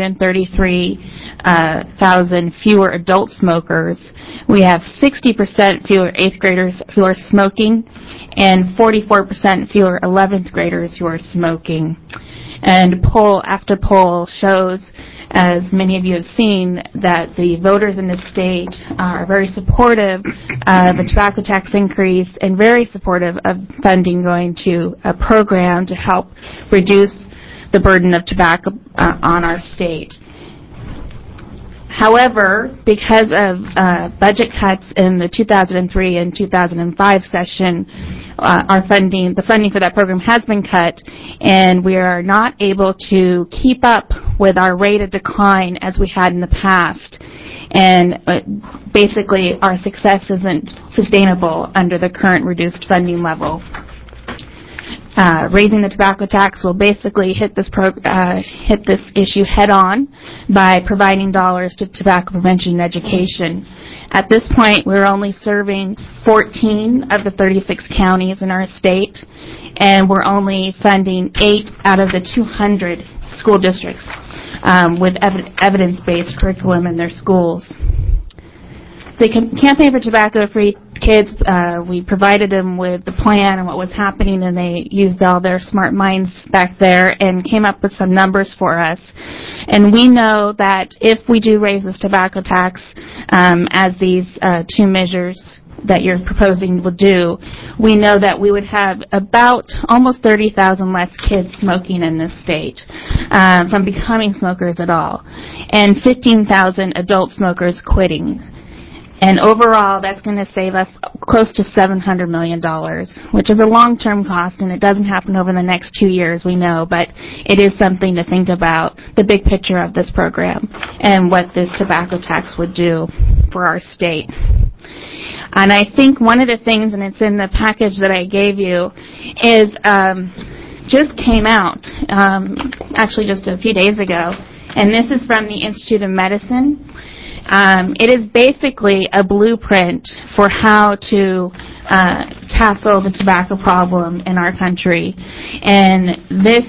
133,000 fewer adult smokers. We have 60% fewer 8th graders who are smoking, and 44% fewer 11th graders who are smoking. And poll after poll shows, as many of you have seen, that the voters in the state are very supportive of a tobacco tax increase and very supportive of funding going to a program to help reduce the burden of tobacco on our state. However, because of budget cuts in the 2003 and 2005 session, the funding for that program has been cut, and we are not able to keep up with our rate of decline as we had in the past. And basically, our success isn't sustainable under the current reduced funding level. Raising the tobacco tax will basically hit this issue head on by providing dollars to tobacco prevention and education. At this point, we're only serving 14 of the 36 counties in our state, and we're only funding 8 out of the 200 school districts with evidence-based curriculum in their schools. The Campaign for Tobacco-Free Kids, we provided them with the plan and what was happening, and they used all their smart minds back there and came up with some numbers for us. And we know that if we do raise this tobacco tax, as these two measures that you're proposing will do, we know that we would have about almost 30,000 less kids smoking in this state from becoming smokers at all, and 15,000 adult smokers quitting. And overall, that's going to save us close to $700 million, which is a long-term cost, and it doesn't happen over the next 2 years, we know, but it is something to think about, the big picture of this program and what this tobacco tax would do for our state. And I think one of the things, and it's in the package that I gave you, is just came out, actually just a few days ago, and this is from the Institute of Medicine. It is basically a blueprint for how to tackle the tobacco problem in our country. And this,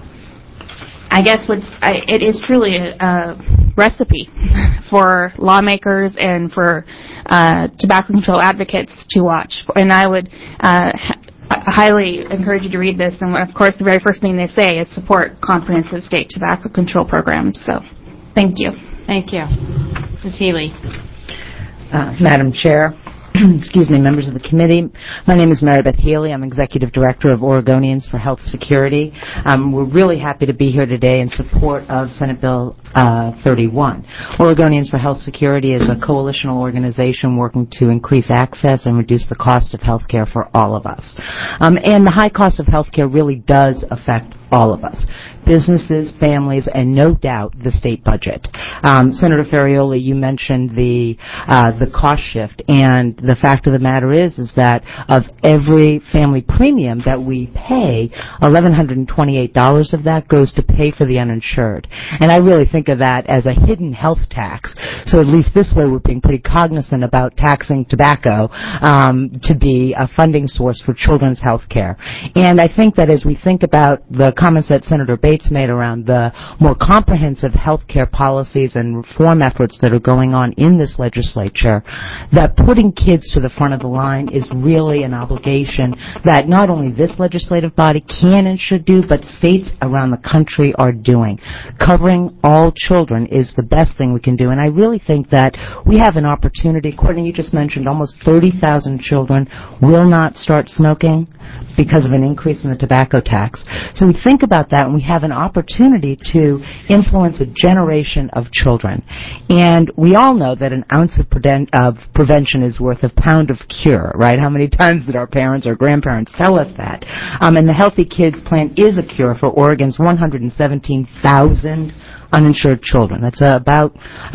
I guess, it is truly a recipe for lawmakers and for tobacco control advocates to watch. And I would highly encourage you to read this. And, of course, the very first thing they say is support comprehensive state tobacco control programs. So, thank you. Thank you. Ms. Healy. Madam Chair, excuse me, members of the committee. My name is Mary Beth Healy. I'm Executive Director of Oregonians for Health Security. We're really happy to be here today in support of Senate Bill 31. Oregonians for Health Security is a coalitional organization working to increase access and reduce the cost of health care for all of us. And the high cost of health care really does affect all of us, businesses, families, and no doubt the state budget. Senator Ferrioli, you mentioned the cost shift, and the fact of the matter is that of every family premium that we pay, $1,128 of that goes to pay for the uninsured. And I really think of that as a hidden health tax. So at least this way we're being pretty cognizant about taxing tobacco to be a funding source for children's health care. And I think that as we think about the comments that Senator Bates made around the more comprehensive health care policies and reform efforts that are going on in this legislature, that putting kids to the front of the line is really an obligation that not only this legislative body can and should do, but states around the country are doing. Covering all children is the best thing we can do, and I really think that we have an opportunity. Courtney, you just mentioned almost 30,000 children will not start smoking because of an increase in the tobacco tax. So we think about that, and we have an opportunity to influence a generation of children. And we all know that an ounce of prevention is worth a pound of cure, right? How many times did our parents or grandparents tell us that? And the Healthy Kids Plan is a cure for Oregon's 117,000 uninsured children. That's about,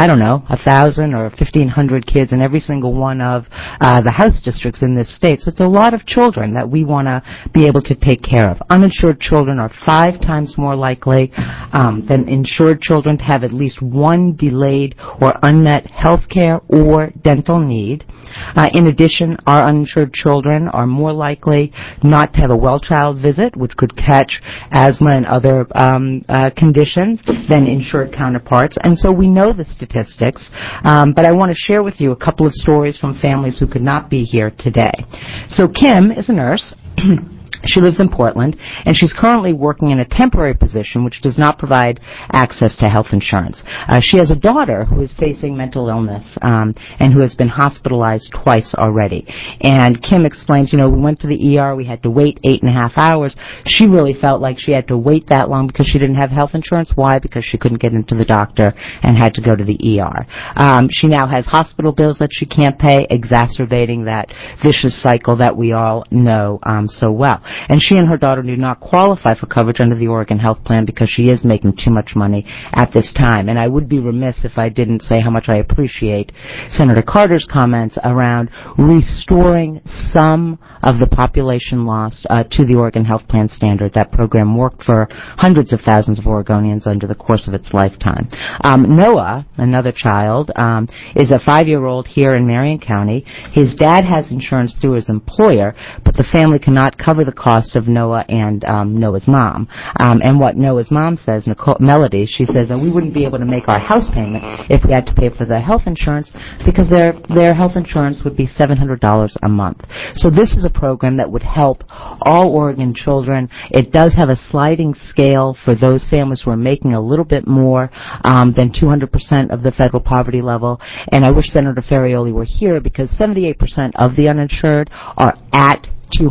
1,000 or 1,500 kids in every single one of the House districts in this state. So it's a lot of children that we want to be able to take care of. Uninsured children are 5 times more likely than insured children to have at least one delayed or unmet health care or dental need. In addition, our uninsured children are more likely not to have a well child visit, which could catch asthma and other conditions, than insured counterparts. And so we know the statistics, but I want to share with you a couple of stories from families who could not be here today. So Kim is a nurse. She lives in Portland, and she's currently working in a temporary position which does not provide access to health insurance. She has a daughter who is facing mental illness and who has been hospitalized twice already. And Kim explains, we went to the ER, we had to wait 8.5 hours. She really felt like she had to wait that long because she didn't have health insurance. Why? Because she couldn't get into the doctor and had to go to the ER. She now has hospital bills that she can't pay, exacerbating that vicious cycle that we all know so well. And she and her daughter do not qualify for coverage under the Oregon Health Plan because she is making too much money at this time. And I would be remiss if I didn't say how much I appreciate Senator Carter's comments around restoring some of the population lost to the Oregon Health Plan standard. That program worked for hundreds of thousands of Oregonians under the course of its lifetime. Noah, another child, is a 5-year-old here in Marion County. His dad has insurance through his employer, but the family cannot cover the cost of Noah and Noah's mom. And what Noah's mom says, Melody, she says that we wouldn't be able to make our house payment if we had to pay for the health insurance because their health insurance would be $700 a month. So this is a program that would help all Oregon children. It does have a sliding scale for those families who are making a little bit more than 200% of the federal poverty level. And I wish Senator Ferrioli were here because 78% of the uninsured are at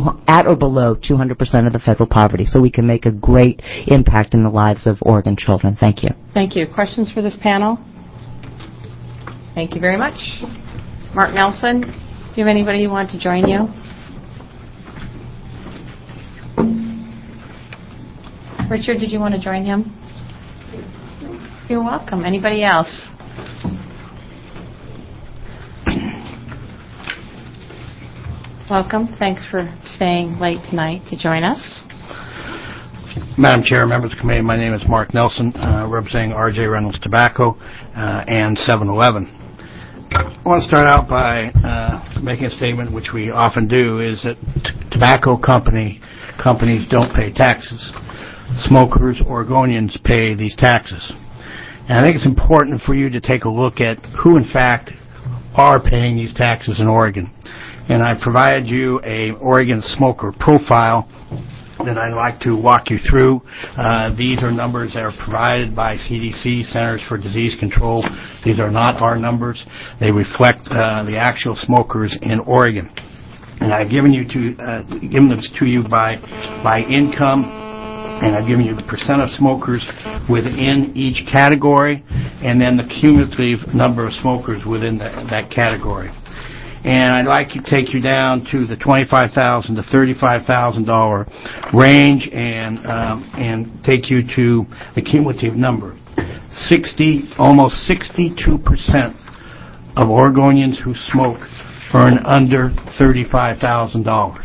or below 200% of the federal poverty, so we can make a great impact in the lives of Oregon children. Thank you. Thank you. Questions for this panel? Thank you very much. Mark Nelson, do you have anybody who wants to join you? Richard, did you want to join him? You're welcome. Anybody else? Welcome. Thanks for staying late tonight to join us. Madam Chair, members of the committee, my name is Mark Nelson, representing R.J. Reynolds Tobacco and 7-Eleven. I want to start out by making a statement, which we often do, is that tobacco companies don't pay taxes. Smokers, Oregonians, pay these taxes. And I think it's important for you to take a look at who, in fact, are paying these taxes in Oregon. And I provided you a Oregon smoker profile that I'd like to walk you through. These are numbers that are provided by CDC, Centers for Disease Control. These are not our numbers. They reflect the actual smokers in Oregon. And I've given them to you by income, and I've given you the percent of smokers within each category, and then the cumulative number of smokers within that category. And I'd like to take you down to the $25,000 to $35,000 range and take you to the cumulative number. Almost 62% of Oregonians who smoke earn under $35,000.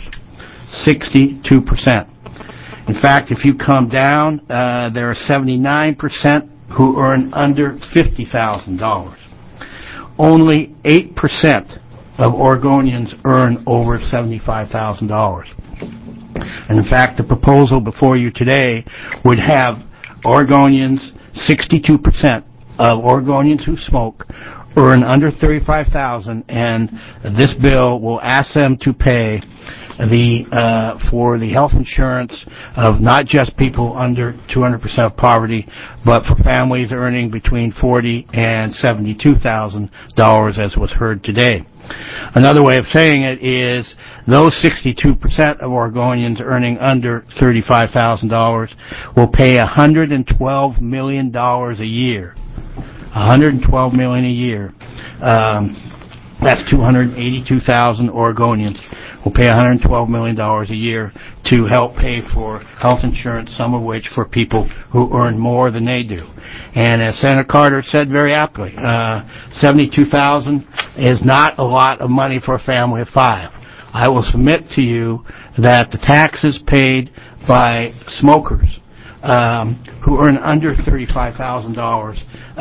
62%. In fact, if you come down, there are 79% who earn under $50,000. Only 8% of Oregonians earn over $75,000. And in fact, the proposal before you today would have Oregonians, 62% of Oregonians who smoke earn under $35,000, and this bill will ask them to pay for the health insurance of not just people under 200% of poverty, but for families earning between $40,000 and $72,000, as was heard today. Another way of saying it is those 62% of Oregonians earning under $35,000 will pay $112 million a year. $112 million a year. That's 282,000 Oregonians will pay $112 million a year to help pay for health insurance, some of which for people who earn more than they do. And as Senator Carter said very aptly, $72,000 is not a lot of money for a family of five. I will submit to you that the taxes paid by smokers who earn under $35,000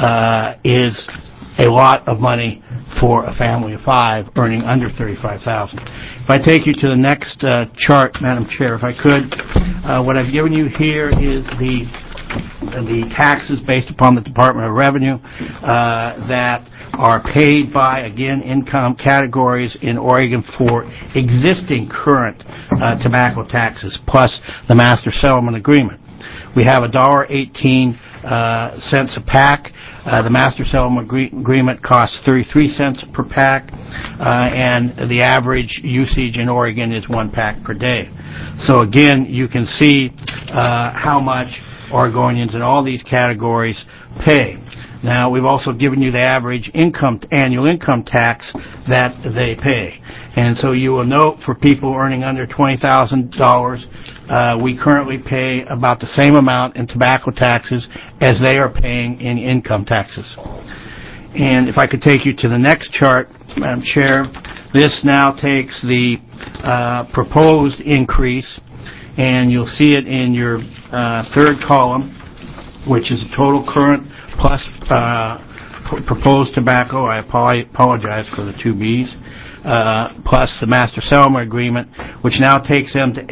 is a lot of money for a family of five earning under $35,000. If I take you to the next chart, Madam Chair, if I could, what I've given you here is the taxes based upon the Department of Revenue that are paid by, again, income categories in Oregon for existing current tobacco taxes, plus the Master Settlement Agreement. We have $1.18 a pack. The Master Settlement Agreement costs 33 cents per pack, and the average usage in Oregon is 1 pack per day. So again, you can see how much Oregonians in all these categories pay. Now, we've also given you the average annual income tax that they pay. And so you will note for people earning under $20,000, we currently pay about the same amount in tobacco taxes as they are paying in income taxes. And if I could take you to the next chart, Madam Chair, this now takes the proposed increase, and you'll see it in your third column, which is the total current plus proposed tobacco. I apologize for the two B's. Plus the Master Settlement Agreement, which now takes them to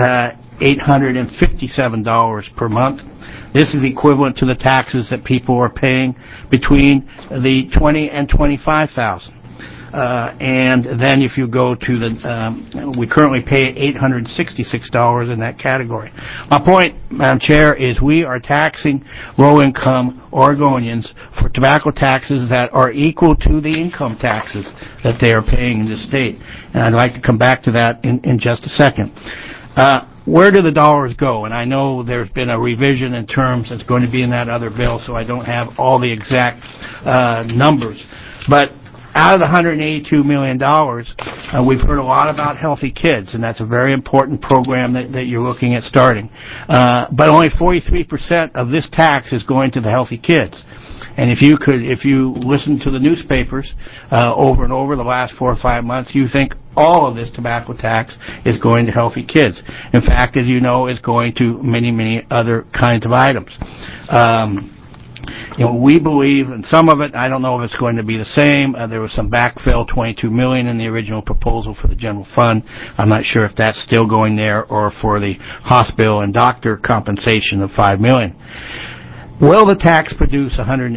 $857 per month. This is equivalent to the taxes that people are paying between the $20,000 and $25,000. And then if you go to we currently pay $866 in that category. My point, Madam Chair, is we are taxing low-income Oregonians for tobacco taxes that are equal to the income taxes that they are paying in the state. And I'd like to come back to that in just a second. Where do the dollars go? And I know there's been a revision in terms that's going to be in that other bill, so I don't have all the exact numbers. But out of the $182 million, we've heard a lot about Healthy Kids, and that's a very important program that you're looking at starting. But only 43% of this tax is going to the Healthy Kids. And if you listen to the newspapers over and over the last 4 or 5 months, you think all of this tobacco tax is going to Healthy Kids. In fact, as you know, it's going to many, many other kinds of items. We believe, and some of it, I don't know if it's going to be the same. There was some backfill, $22 million in the original proposal for the general fund. I'm not sure if that's still going there or for the hospital and doctor compensation of $5 million. Will the tax produce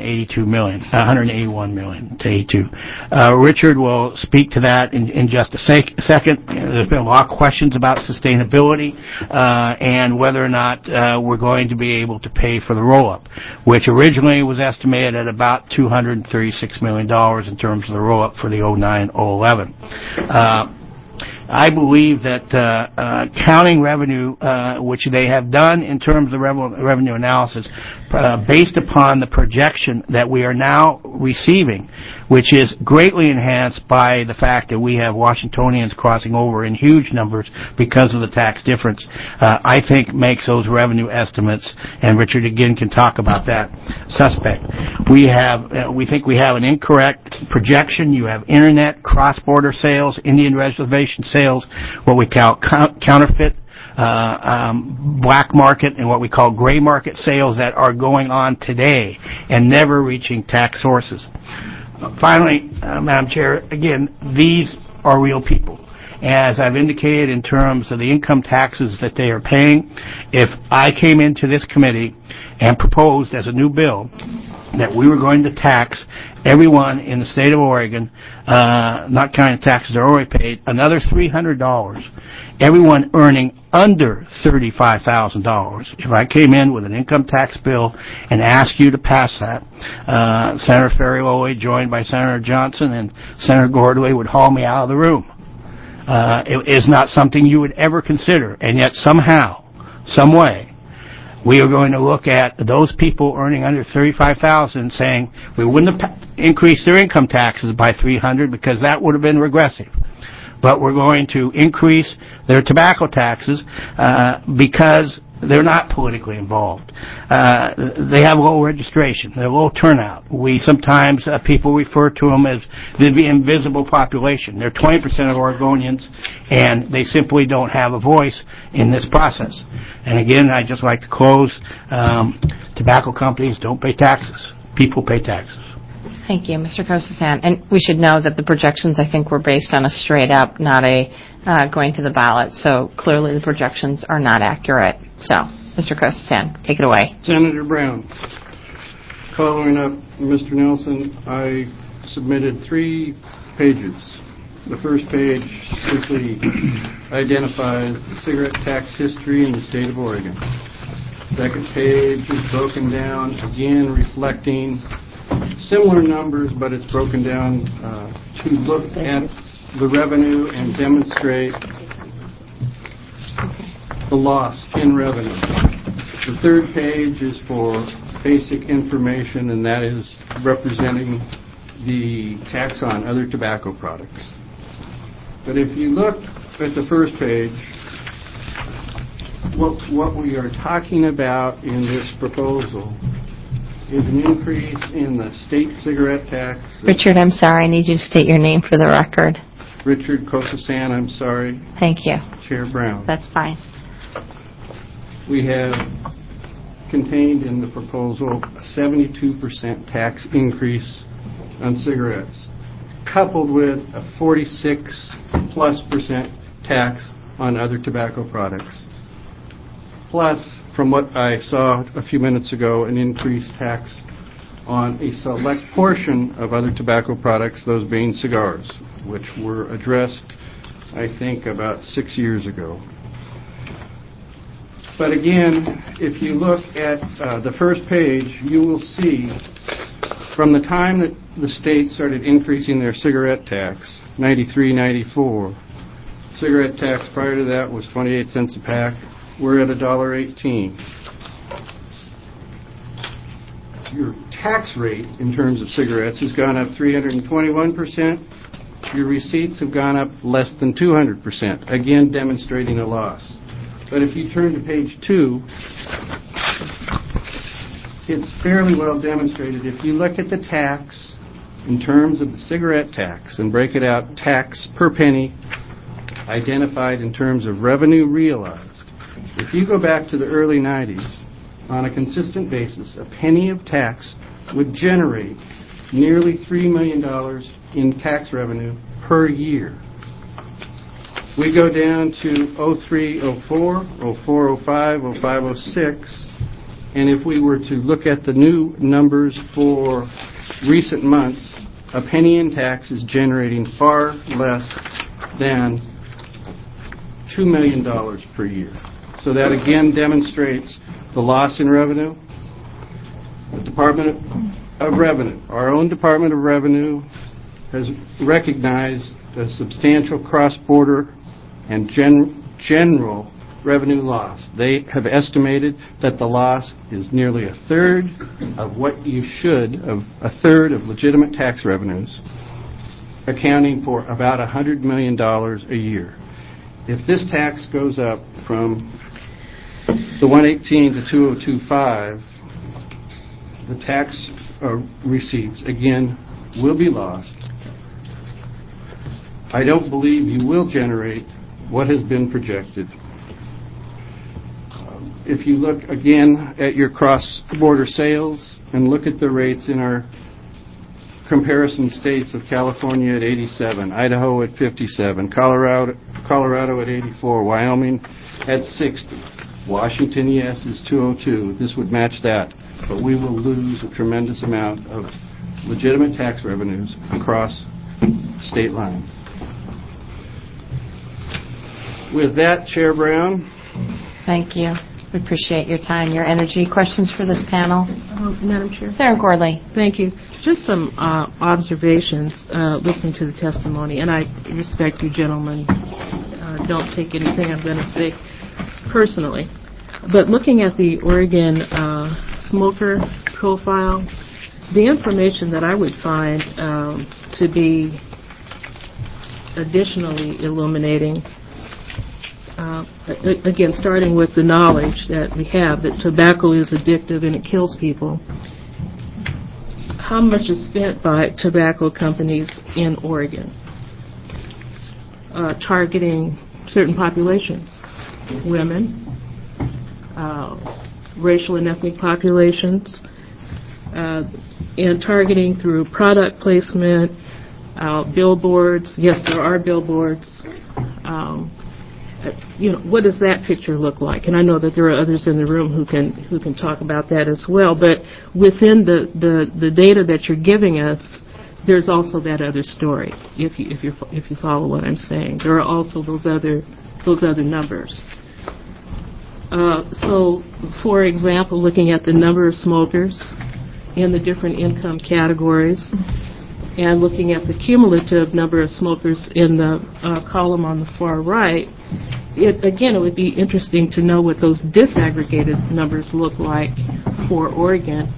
181 million to 82? Richard will speak to that in just a second. There's been a lot of questions about sustainability and whether or not we're going to be able to pay for the roll-up, which originally was estimated at about $236 million in terms of the roll-up for the 09-011. I believe that counting revenue, which they have done in terms of revenue analysis, based upon the projection that we are now receiving, which is greatly enhanced by the fact that we have Washingtonians crossing over in huge numbers because of the tax difference, I think makes those revenue estimates, and Richard again can talk about that, suspect. We think we have an incorrect projection. You have internet, cross-border sales, Indian reservation sales, what we call counterfeit, black market, and what we call gray market sales that are going on today and never reaching tax sources. Finally, Madam Chair, again, these are real people. As I've indicated in terms of the income taxes that they are paying, if I came into this committee and proposed as a new bill that we were going to tax everyone in the state of Oregon, not counting taxes they're already paid, another $300, everyone earning under $35,000. If I came in with an income tax bill and asked you to pass that, Senator Ferriolo, joined by Senator Johnson and Senator Gordway, would haul me out of the room. It is not something you would ever consider, and yet somehow, some way, we are going to look at those people earning under $35,000 saying we wouldn't have increased their income taxes by $300 because that would have been regressive. But we're going to increase their tobacco taxes because they're not politically involved. They have low registration. They're low turnout. We sometimes, people refer to them as the invisible population. They're 20% of Oregonians, and they simply don't have a voice in this process. And again, I'd just like to close. Tobacco companies don't pay taxes. People pay taxes. Thank you, Mr. Kosasan. And we should know that the projections, I think, were based on a straight up, not a going to the ballot. So clearly the projections are not accurate. So, Mr. Kosasan, take it away. Senator Brown, following up Mr. Nelson, I submitted 3 pages. The first page simply identifies the cigarette tax history in the state of Oregon. Second page is broken down, again reflecting similar numbers, but it's broken down to look at the revenue and demonstrate the loss in revenue. The third page is for basic information, and that is representing the tax on other tobacco products. But if you look at the first page, what we are talking about in this proposal is an increase in the state cigarette tax. Richard, I'm sorry. I need you to state your name for the record. Richard Kosasan, I'm sorry. Thank you. Chair Brown. That's fine. We have contained in the proposal a 72% tax increase on cigarettes, coupled with a 46+% tax on other tobacco products. Plus, from what I saw a few minutes ago, an increased tax on a select portion of other tobacco products, those being cigars, which were addressed, I think, about 6 years ago. But again, if you look at the first page, you will see from the time that the state started increasing their cigarette tax, 93, 94, cigarette tax prior to that was 28 cents a pack. We're at $1.18. Your tax rate in terms of cigarettes has gone up 321%. Your receipts have gone up less than 200%, again demonstrating a loss. But if you turn to page 2, it's fairly well demonstrated. If you look at the tax in terms of the cigarette tax and break it out tax per penny, identified in terms of revenue realized, if you go back to the early 90s, on a consistent basis, a penny of tax would generate nearly $3 million in tax revenue per year. We go down to 03, 04, 04, 05, 05, 06, And if we were to look at the new numbers for recent months, a penny in tax is generating far less than $2 million per year. So that again demonstrates the loss in revenue. The Department of Revenue, our own Department of Revenue, has recognized a substantial cross-border and general revenue loss. They have estimated that the loss is nearly a third of legitimate tax revenues, accounting for about $100 million a year. If this tax goes up from the 118 to 2025, the tax receipts, again, will be lost. I don't believe you will generate what has been projected. If you look again at your cross-border sales and look at the rates in our comparison states of California at 87, Idaho at 57, Colorado at 84, Wyoming at 60, Washington, yes, is 202. This would match that, but we will lose a tremendous amount of legitimate tax revenues across state lines. With that, Chair Brown. Thank you. We appreciate your time, your energy. Questions for this panel? Madam Chair. Sarah Gordley. Thank you. Just some observations listening to the testimony, and I respect you gentlemen. Don't take anything I'm going to say personally. But looking at the Oregon smoker profile, the information that I would find to be additionally illuminating, again, starting with the knowledge that we have that tobacco is addictive and it kills people, how much is spent by tobacco companies in Oregon targeting certain populations, women, racial and ethnic populations, and targeting through product placement, billboards. Yes, there are billboards. What does that picture look like? And I know that there are others in the room who can talk about that as well. But within the data that you're giving us, there's also that other story. If you follow what I'm saying, there are also those other numbers. So, for example, looking at the number of smokers in the different income categories, and looking at the cumulative number of smokers in the column on the far right, it would be interesting to know what those disaggregated numbers look like for Oregon,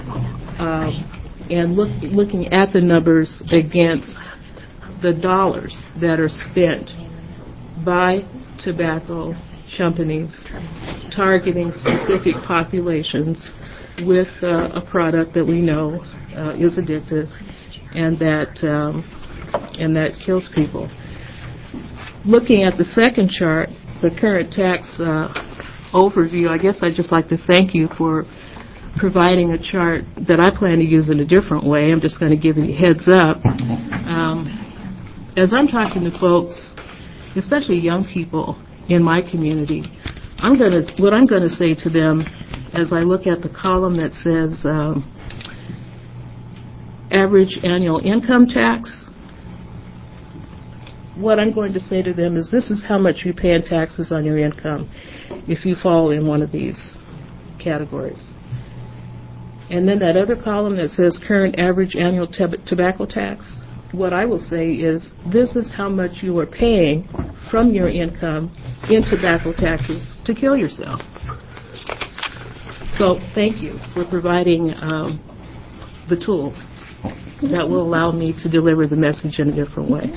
and looking at the numbers against the dollars that are spent by tobacco companies targeting specific populations with a product that we know is addictive and that kills people. Looking at the second chart, the current tax overview, I guess I'd just like to thank you for providing a chart that I plan to use in a different way. I'm just going to give you a heads up. As I'm talking to folks, especially young people in my community, what I'm going to say to them as I look at the column that says average annual income tax, what I'm going to say to them is this is how much you pay in taxes on your income if you fall in one of these categories. And then that other column that says current average annual tobacco tax, what I will say is this is how much you are paying from your income in tobacco taxes to kill yourself. So thank you for providing the tools that will allow me to deliver the message in a different way.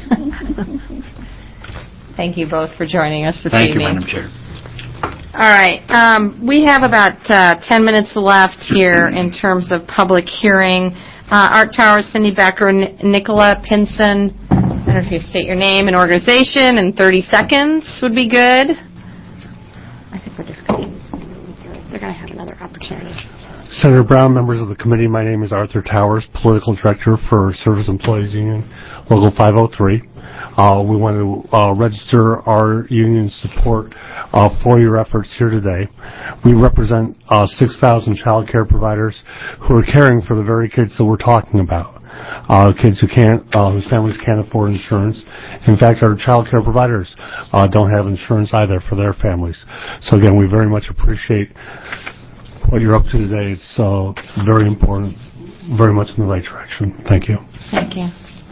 Thank you both for joining us this Thank evening. you, Madam Chair. All right. We have about 10 minutes left here in terms of public hearing. Art Tower, Cindy Becker, Nicola Pinson. I don't know if you state your name and organization in 30 seconds would be good. I think we're just going to... They're going to have another opportunity. Senator Brown, members of the committee, my name is Arthur Towers, Political Director for Service Employees Union, Local 503. We want to register our union's support for your efforts here today. We represent 6,000 child care providers who are caring for the very kids that we're talking about. Kids whose families can't afford insurance. In fact, our child care providers don't have insurance either for their families. So again, we very much appreciate what you're up to today. It's very important, very much in the right direction. Thank you. Thank you.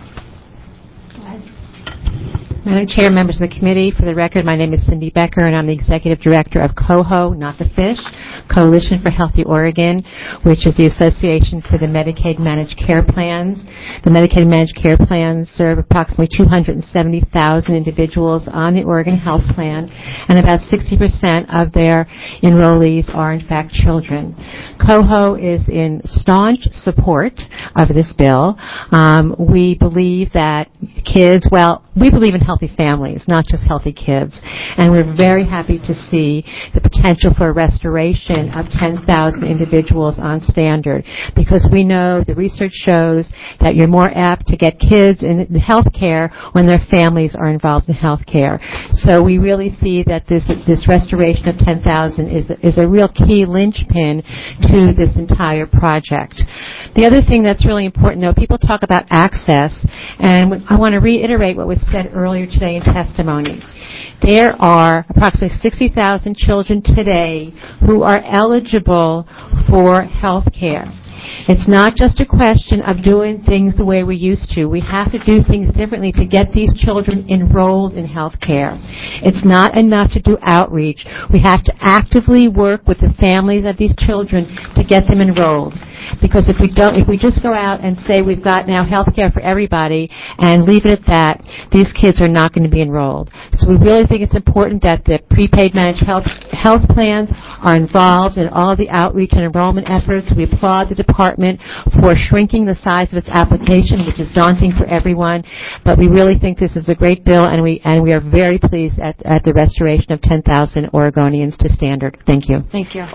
Madam Chair, members of the committee, for the record, my name is Cindy Becker, and I'm the Executive Director of COHO, not the fish, Coalition for Healthy Oregon, which is the Association for the Medicaid Managed Care Plans. The Medicaid Managed Care Plans serve approximately 270,000 individuals on the Oregon Health Plan, and about 60% of their enrollees are, in fact, children. COHO is in staunch support of this bill. We believe that kids, we believe in healthy families, not just healthy kids. And we're very happy to see the potential for a restoration of 10,000 individuals on standard, because we know the research shows that you're more apt to get kids in health care when their families are involved in health care. So we really see that this restoration of 10,000 is a real key linchpin to this entire project. The other thing that's really important, though, people talk about access, and I want to reiterate what was said earlier today in testimony. There are approximately 60,000 children today who are eligible for health care. It's not just a question of doing things the way we used to. We have to do things differently to get these children enrolled in health care. It's not enough to do outreach. We have to actively work with the families of these children to get them enrolled. Because if we just go out and say we've got now health care for everybody and leave it at that, these kids are not going to be enrolled. So we really think it's important that the prepaid managed health plans are involved in all of the outreach and enrollment efforts. We applaud the department for shrinking the size of its application, which is daunting for everyone. But we really think this is a great bill, and we are very pleased at the restoration of 10,000 Oregonians to standard. Thank you. Thank you.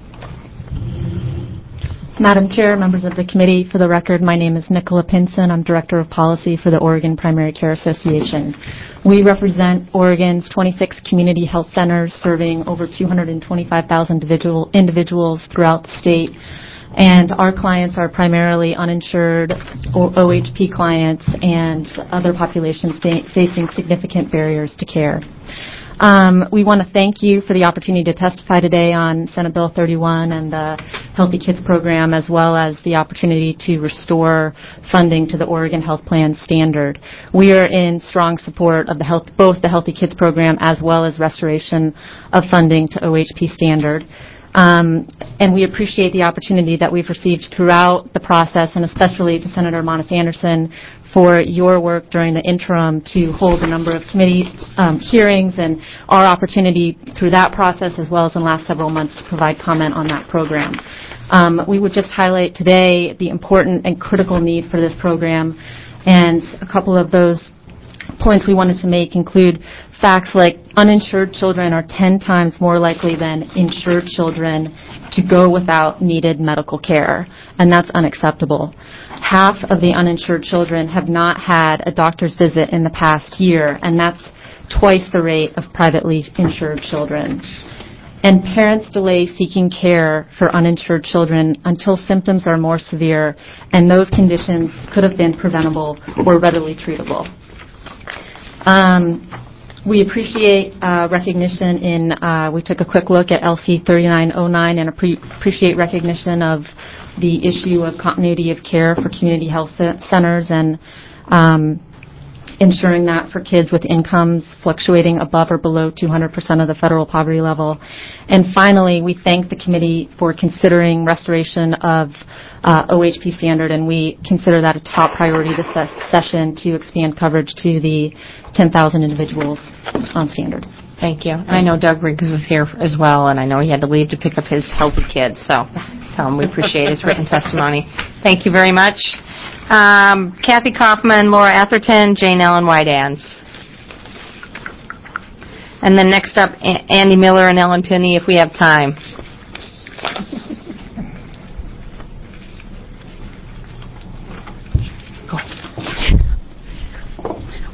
Madam Chair, members of the committee, for the record, my name is Nicola Pinson. I'm Director of Policy for the Oregon Primary Care Association. We represent Oregon's 26 community health centers serving over 225,000 individuals throughout the state. And our clients are primarily uninsured OHP clients and other populations facing significant barriers to care. We want to thank you for the opportunity to testify today on Senate Bill 31 and the Healthy Kids program, as well as the opportunity to restore funding to the Oregon Health Plan standard. We are in strong support of both the Healthy Kids program as well as restoration of funding to OHP standard. And we appreciate the opportunity that we've received throughout the process, and especially to Senator Monis-Anderson for your work during the interim to hold a number of committee hearings, and our opportunity through that process as well as in the last several months to provide comment on that program. We would just highlight today the important and critical need for this program, and a couple of those points we wanted to make include facts like uninsured children are 10 times more likely than insured children to go without needed medical care, and that's unacceptable. Half of the uninsured children have not had a doctor's visit in the past year, and that's twice the rate of privately insured children. And parents delay seeking care for uninsured children until symptoms are more severe, and those conditions could have been preventable or readily treatable. We appreciate recognition we took a quick look at LC 3909 and appreciate recognition of the issue of continuity of care for community health centers and ensuring that for kids with incomes fluctuating above or below 200% of the federal poverty level. And finally, we thank the committee for considering restoration of OHP standard, and we consider that a top priority this session to expand coverage to the 10,000 individuals on standard. Thank you. And I know Doug Riggs was here as well, and I know he had to leave to pick up his healthy kids, so tell him we appreciate his written testimony. Thank you very much. Kathy Kaufman, Laura Atherton, Jane Ellen Whiteans. And then next up, Andy Miller and Ellen Pinney, if we have time.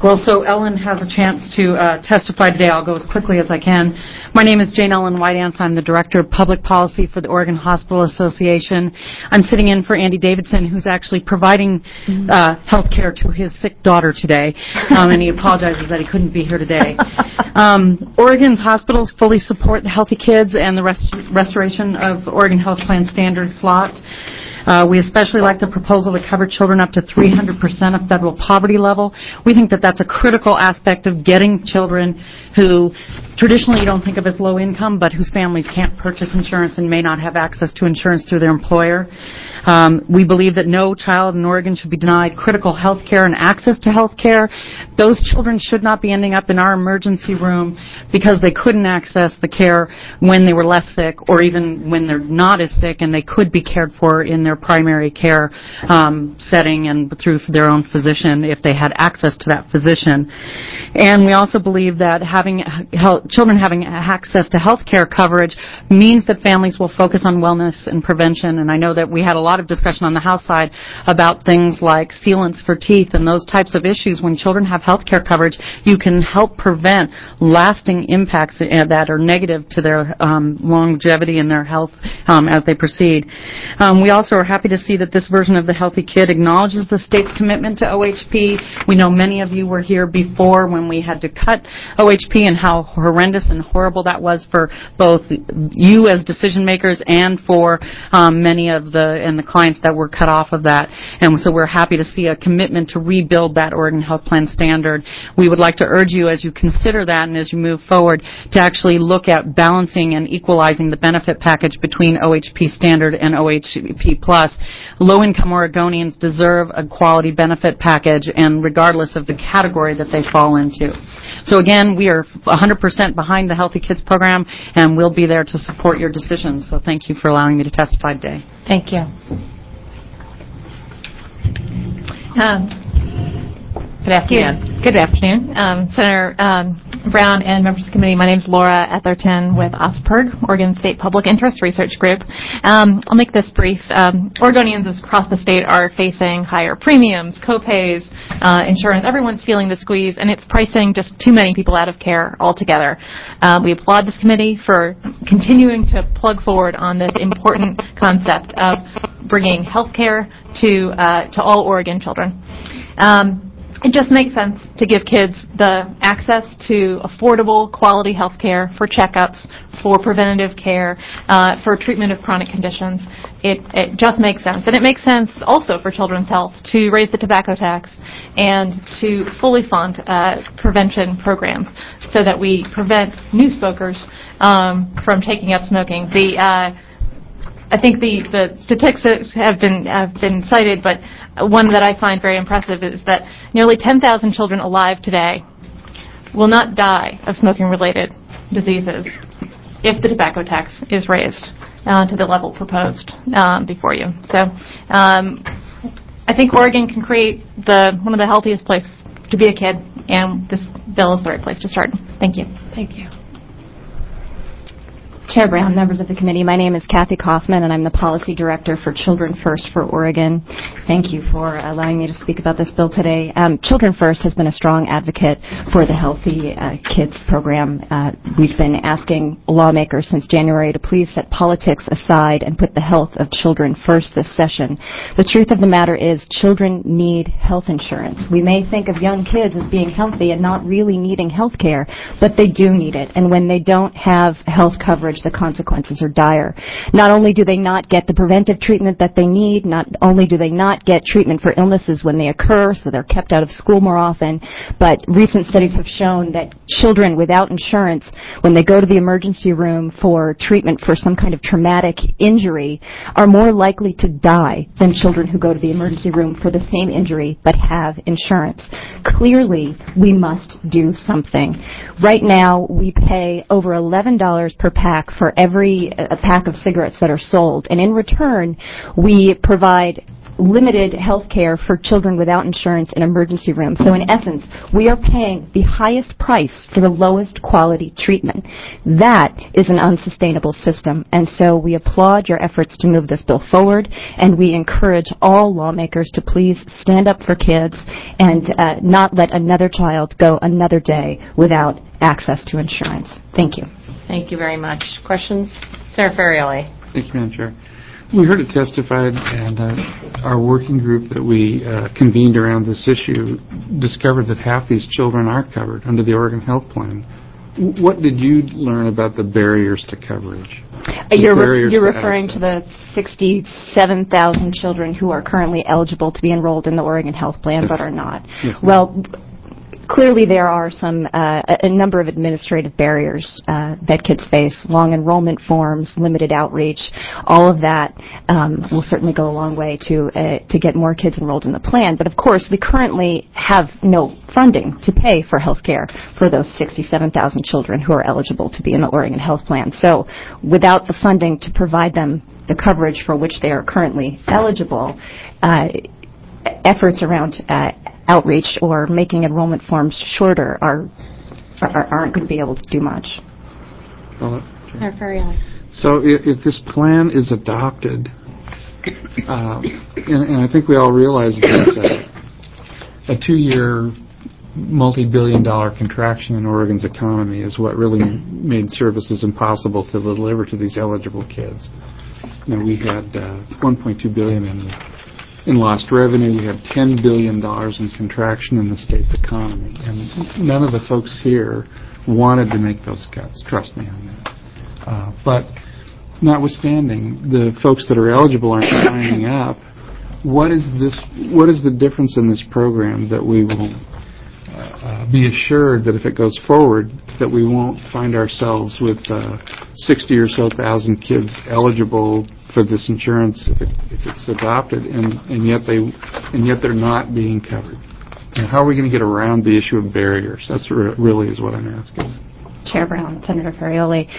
Well, so Ellen has a chance to testify today. I'll go as quickly as I can. My name is Jane Ellen Whiteance. I'm the Director of Public Policy for the Oregon Hospital Association. I'm sitting in for Andy Davidson, who's actually providing health care to his sick daughter today, and he apologizes that he couldn't be here today. Oregon's hospitals fully support the Healthy Kids and the restoration of Oregon Health Plan standard slots. We especially like the proposal to cover children up to 300% of federal poverty level. We think that that's a critical aspect of getting children who traditionally you don't think of as low income, but whose families can't purchase insurance and may not have access to insurance through their employer. We believe that no child in Oregon should be denied critical health care and access to health care. Those children should not be ending up in our emergency room because they couldn't access the care when they were less sick or even when they're not as sick and they could be cared for in their primary care setting and through their own physician if they had access to that physician. And we also believe that children having access to health care coverage means that families will focus on wellness and prevention. And I know that we had a lot of discussion on the House side about things like sealants for teeth and those types of issues. When children have health care coverage, you can help prevent lasting impacts that are negative to their longevity and their health as they proceed. We also are happy to see that this version of the Healthy Kid acknowledges the state's commitment to OHP. We know many of you were here before when we had to cut OHP and how horrendous and horrible that was for both you as decision makers and for many of the clients that were cut off of that. And so we're happy to see a commitment to rebuild that Oregon Health Plan standard. We would like to urge you as you consider that and as you move forward to actually look at balancing and equalizing the benefit package between OHP standard and OHP plus. Low-income Oregonians deserve a quality benefit package and regardless of the category that they fall into. So again, we are 100% behind the Healthy Kids program and we'll be there to support your decisions. So thank you for allowing me to testify today. Thank you. Good afternoon. Good afternoon. Senator Brown and members of the committee, my name is Laura Etherton with OSPIRG, Oregon State Public Interest Research Group. I'll make this brief. Oregonians across the state are facing higher premiums, co-pays, insurance. Everyone's feeling the squeeze, and it's pricing just too many people out of care altogether. We applaud this committee for continuing to plug forward on this important concept of bringing health care to all Oregon children. It just makes sense to give kids the access to affordable, quality health care for checkups, for preventative care, for treatment of chronic conditions. It just makes sense. And it makes sense also for children's health to raise the tobacco tax and to fully fund prevention programs so that we prevent new smokers from taking up smoking. I think the statistics have been cited, but one that I find very impressive is that nearly 10,000 children alive today will not die of smoking-related diseases if the tobacco tax is raised to the level proposed before you. So I think Oregon can create one of the healthiest places to be a kid, and this bill is the right place to start. Thank you. Thank you. Chair Brown, members of the committee, my name is Kathy Kaufman, and I'm the Policy Director for Children First for Oregon. Thank you for allowing me to speak about this bill today. Children First has been a strong advocate for the Healthy Kids program. We've been asking lawmakers since January to please set politics aside and put the health of children first this session. The truth of the matter is children need health insurance. We may think of young kids as being healthy and not really needing health care, but they do need it. And when they don't have health coverage, the consequences are dire. Not only do they not get the preventive treatment that they need, not only do they not get treatment for illnesses when they occur, so they're kept out of school more often, but recent studies have shown that children without insurance, when they go to the emergency room for treatment for some kind of traumatic injury, are more likely to die than children who go to the emergency room for the same injury but have insurance. Clearly, we must do something. Right now, we pay over $11 per pack for every pack of cigarettes that are sold, and in return, we provide limited health care for children without insurance in emergency rooms. So in essence, we are paying the highest price for the lowest quality treatment. That is an unsustainable system, and so we applaud your efforts to move this bill forward, and we encourage all lawmakers to please stand up for kids and not let another child go another day without access to insurance. Thank you. Thank you very much. Questions? Senator Ferrioli. Thank you, Madam Chair. We heard it testified, and our working group that we convened around this issue discovered that half these children are covered under the Oregon Health Plan. What did you learn about the barriers to coverage? You're referring to the 67,000 children who are currently eligible to be enrolled in the Oregon Health Plan but are not. Yes, well, clearly there are a number of administrative barriers that kids face. Long enrollment forms, limited outreach, all of that will certainly go a long way to get more kids enrolled in the plan. But of course, we currently have no funding to pay for health care for those 67,000 children who are eligible to be in the Oregon Health Plan. So without the funding to provide them the coverage for which they are currently eligible, efforts around outreach or making enrollment forms shorter aren't going to be able to do much. So if this plan is adopted, and I think we all realize that a 2-year multi-billion-dollar contraction in Oregon's economy is what really made services impossible to deliver to these eligible kids. We had $1.2 billion in lost revenue. We have $10 billion in contraction in the state's economy. And none of the folks here wanted to make those cuts. Trust me on that. But notwithstanding, the folks that are eligible aren't signing up. What is the difference in this program that we will be assured that if it goes forward, that we won't find ourselves with 60 or so thousand kids eligible for this insurance if it's adopted, and yet they're not being covered? And how are we going to get around the issue of barriers? That's really is what I'm asking. Chair Brown, Senator Ferrioli,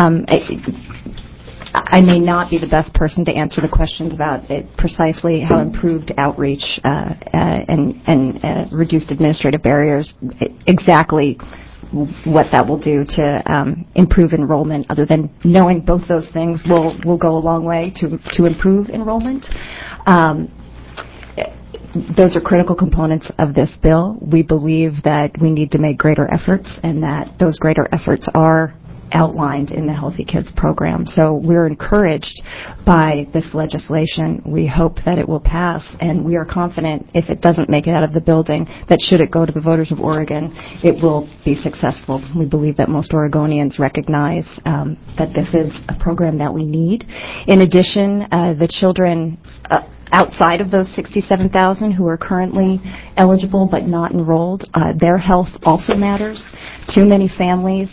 I may not be the best person to answer the questions about precisely how improved outreach and reduced administrative barriers, exactly what that will do to improve enrollment, other than knowing both those things will go a long way to improve enrollment. Those are critical components of this bill. We believe that we need to make greater efforts, and that those greater efforts are outlined in the Healthy Kids program. So we're encouraged by this legislation. We hope that it will pass, and we are confident if it doesn't make it out of the building, that should it go to the voters of Oregon, it will be successful. We believe that most Oregonians recognize that this is a program that we need. In addition, the children outside of those 67,000 who are currently eligible but not enrolled, their health also matters. Too many families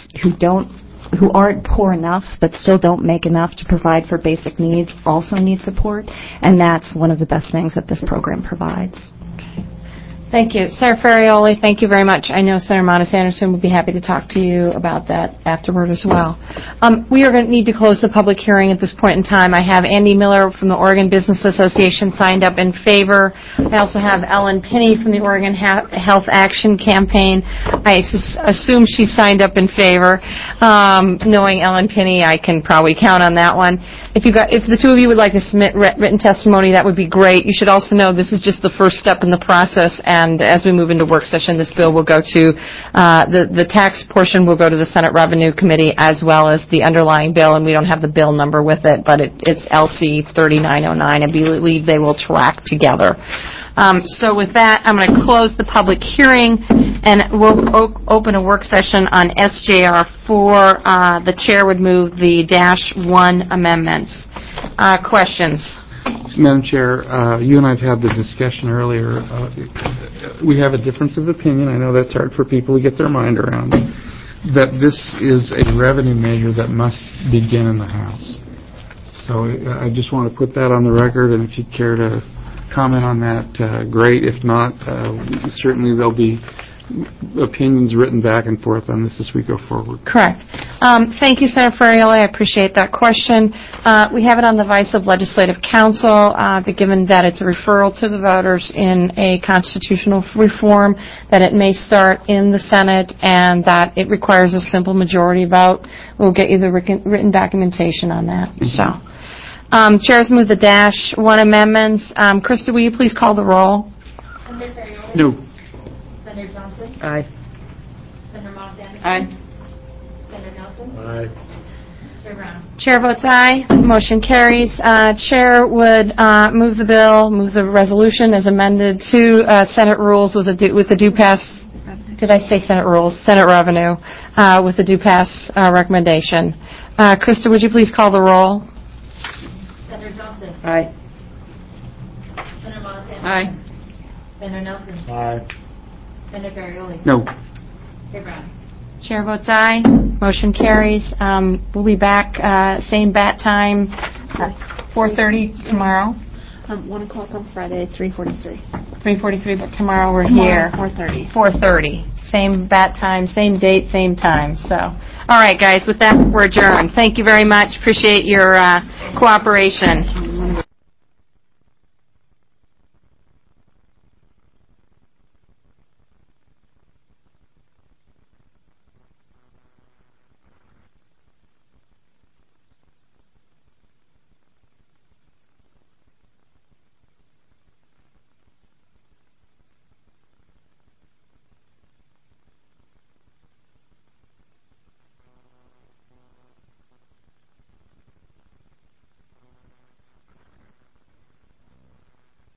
who aren't poor enough but still don't make enough to provide for basic needs also need support, and that's one of the best things that this program provides. Thank you. Senator Ferrioli, thank you very much. I know Senator Monis-Anderson would be happy to talk to you about that afterward as well. We are going to need to close the public hearing at this point in time. I have Andy Miller from the Oregon Business Association signed up in favor. I also have Ellen Pinney from the Oregon Health Action Campaign. I assume she signed up in favor. Knowing Ellen Pinney, I can probably count on that one. If the two of you would like to submit written testimony, that would be great. You should also know this is just the first step in the process, and as we move into work session, this bill will go to the tax portion will go to the Senate Revenue Committee as well as the underlying bill, and we don't have the bill number with it, but it's LC 3909. I believe they will track together. So with that, I'm going to close the public hearing, and we'll open a work session on SJR 4. The chair would move the -1 amendments. Questions? Madam Chair, you and I have had the discussion earlier. We have a difference of opinion. I know that's hard for people to get their mind around. That this is a revenue measure that must begin in the House. So I just want to put that on the record, and if you care to comment on that, great. If not, certainly there'll be opinions written back and forth on this as we go forward. Correct. Thank you, Senator Ferrioli. I appreciate that question. We have it on the advice of Legislative Counsel that given that it's a referral to the voters in a constitutional reform, that it may start in the Senate and that it requires a simple majority vote. We'll get you the written documentation on that. So, Chairs move the Dash 1 amendments. Krista, will you please call the roll? Senator Ferrioli? No. Senator Johnson? Aye. Senator Monahan? Aye. Senator Nelson? Aye. Chair Brown? Chair votes aye. Motion carries. Chair would move the resolution as amended to Senate rules with the due pass. Did I say Senate rules? Senate revenue with the due pass recommendation. Krista, would you please call the roll? Senator Johnson? Aye. Senator Monahan? Aye. Senator Nelson? Aye. Senator Ferrioli? No. Chair Brown? Chair votes aye. Motion carries. We'll be back same bat time, 4:30 tomorrow. 1 o'clock on Friday, 3:43. 3:43, but tomorrow we're here. 4:30. 4:30. Same bat time, same date, same time. So, all right, guys, with that, we're adjourned. Thank you very much. Appreciate your cooperation.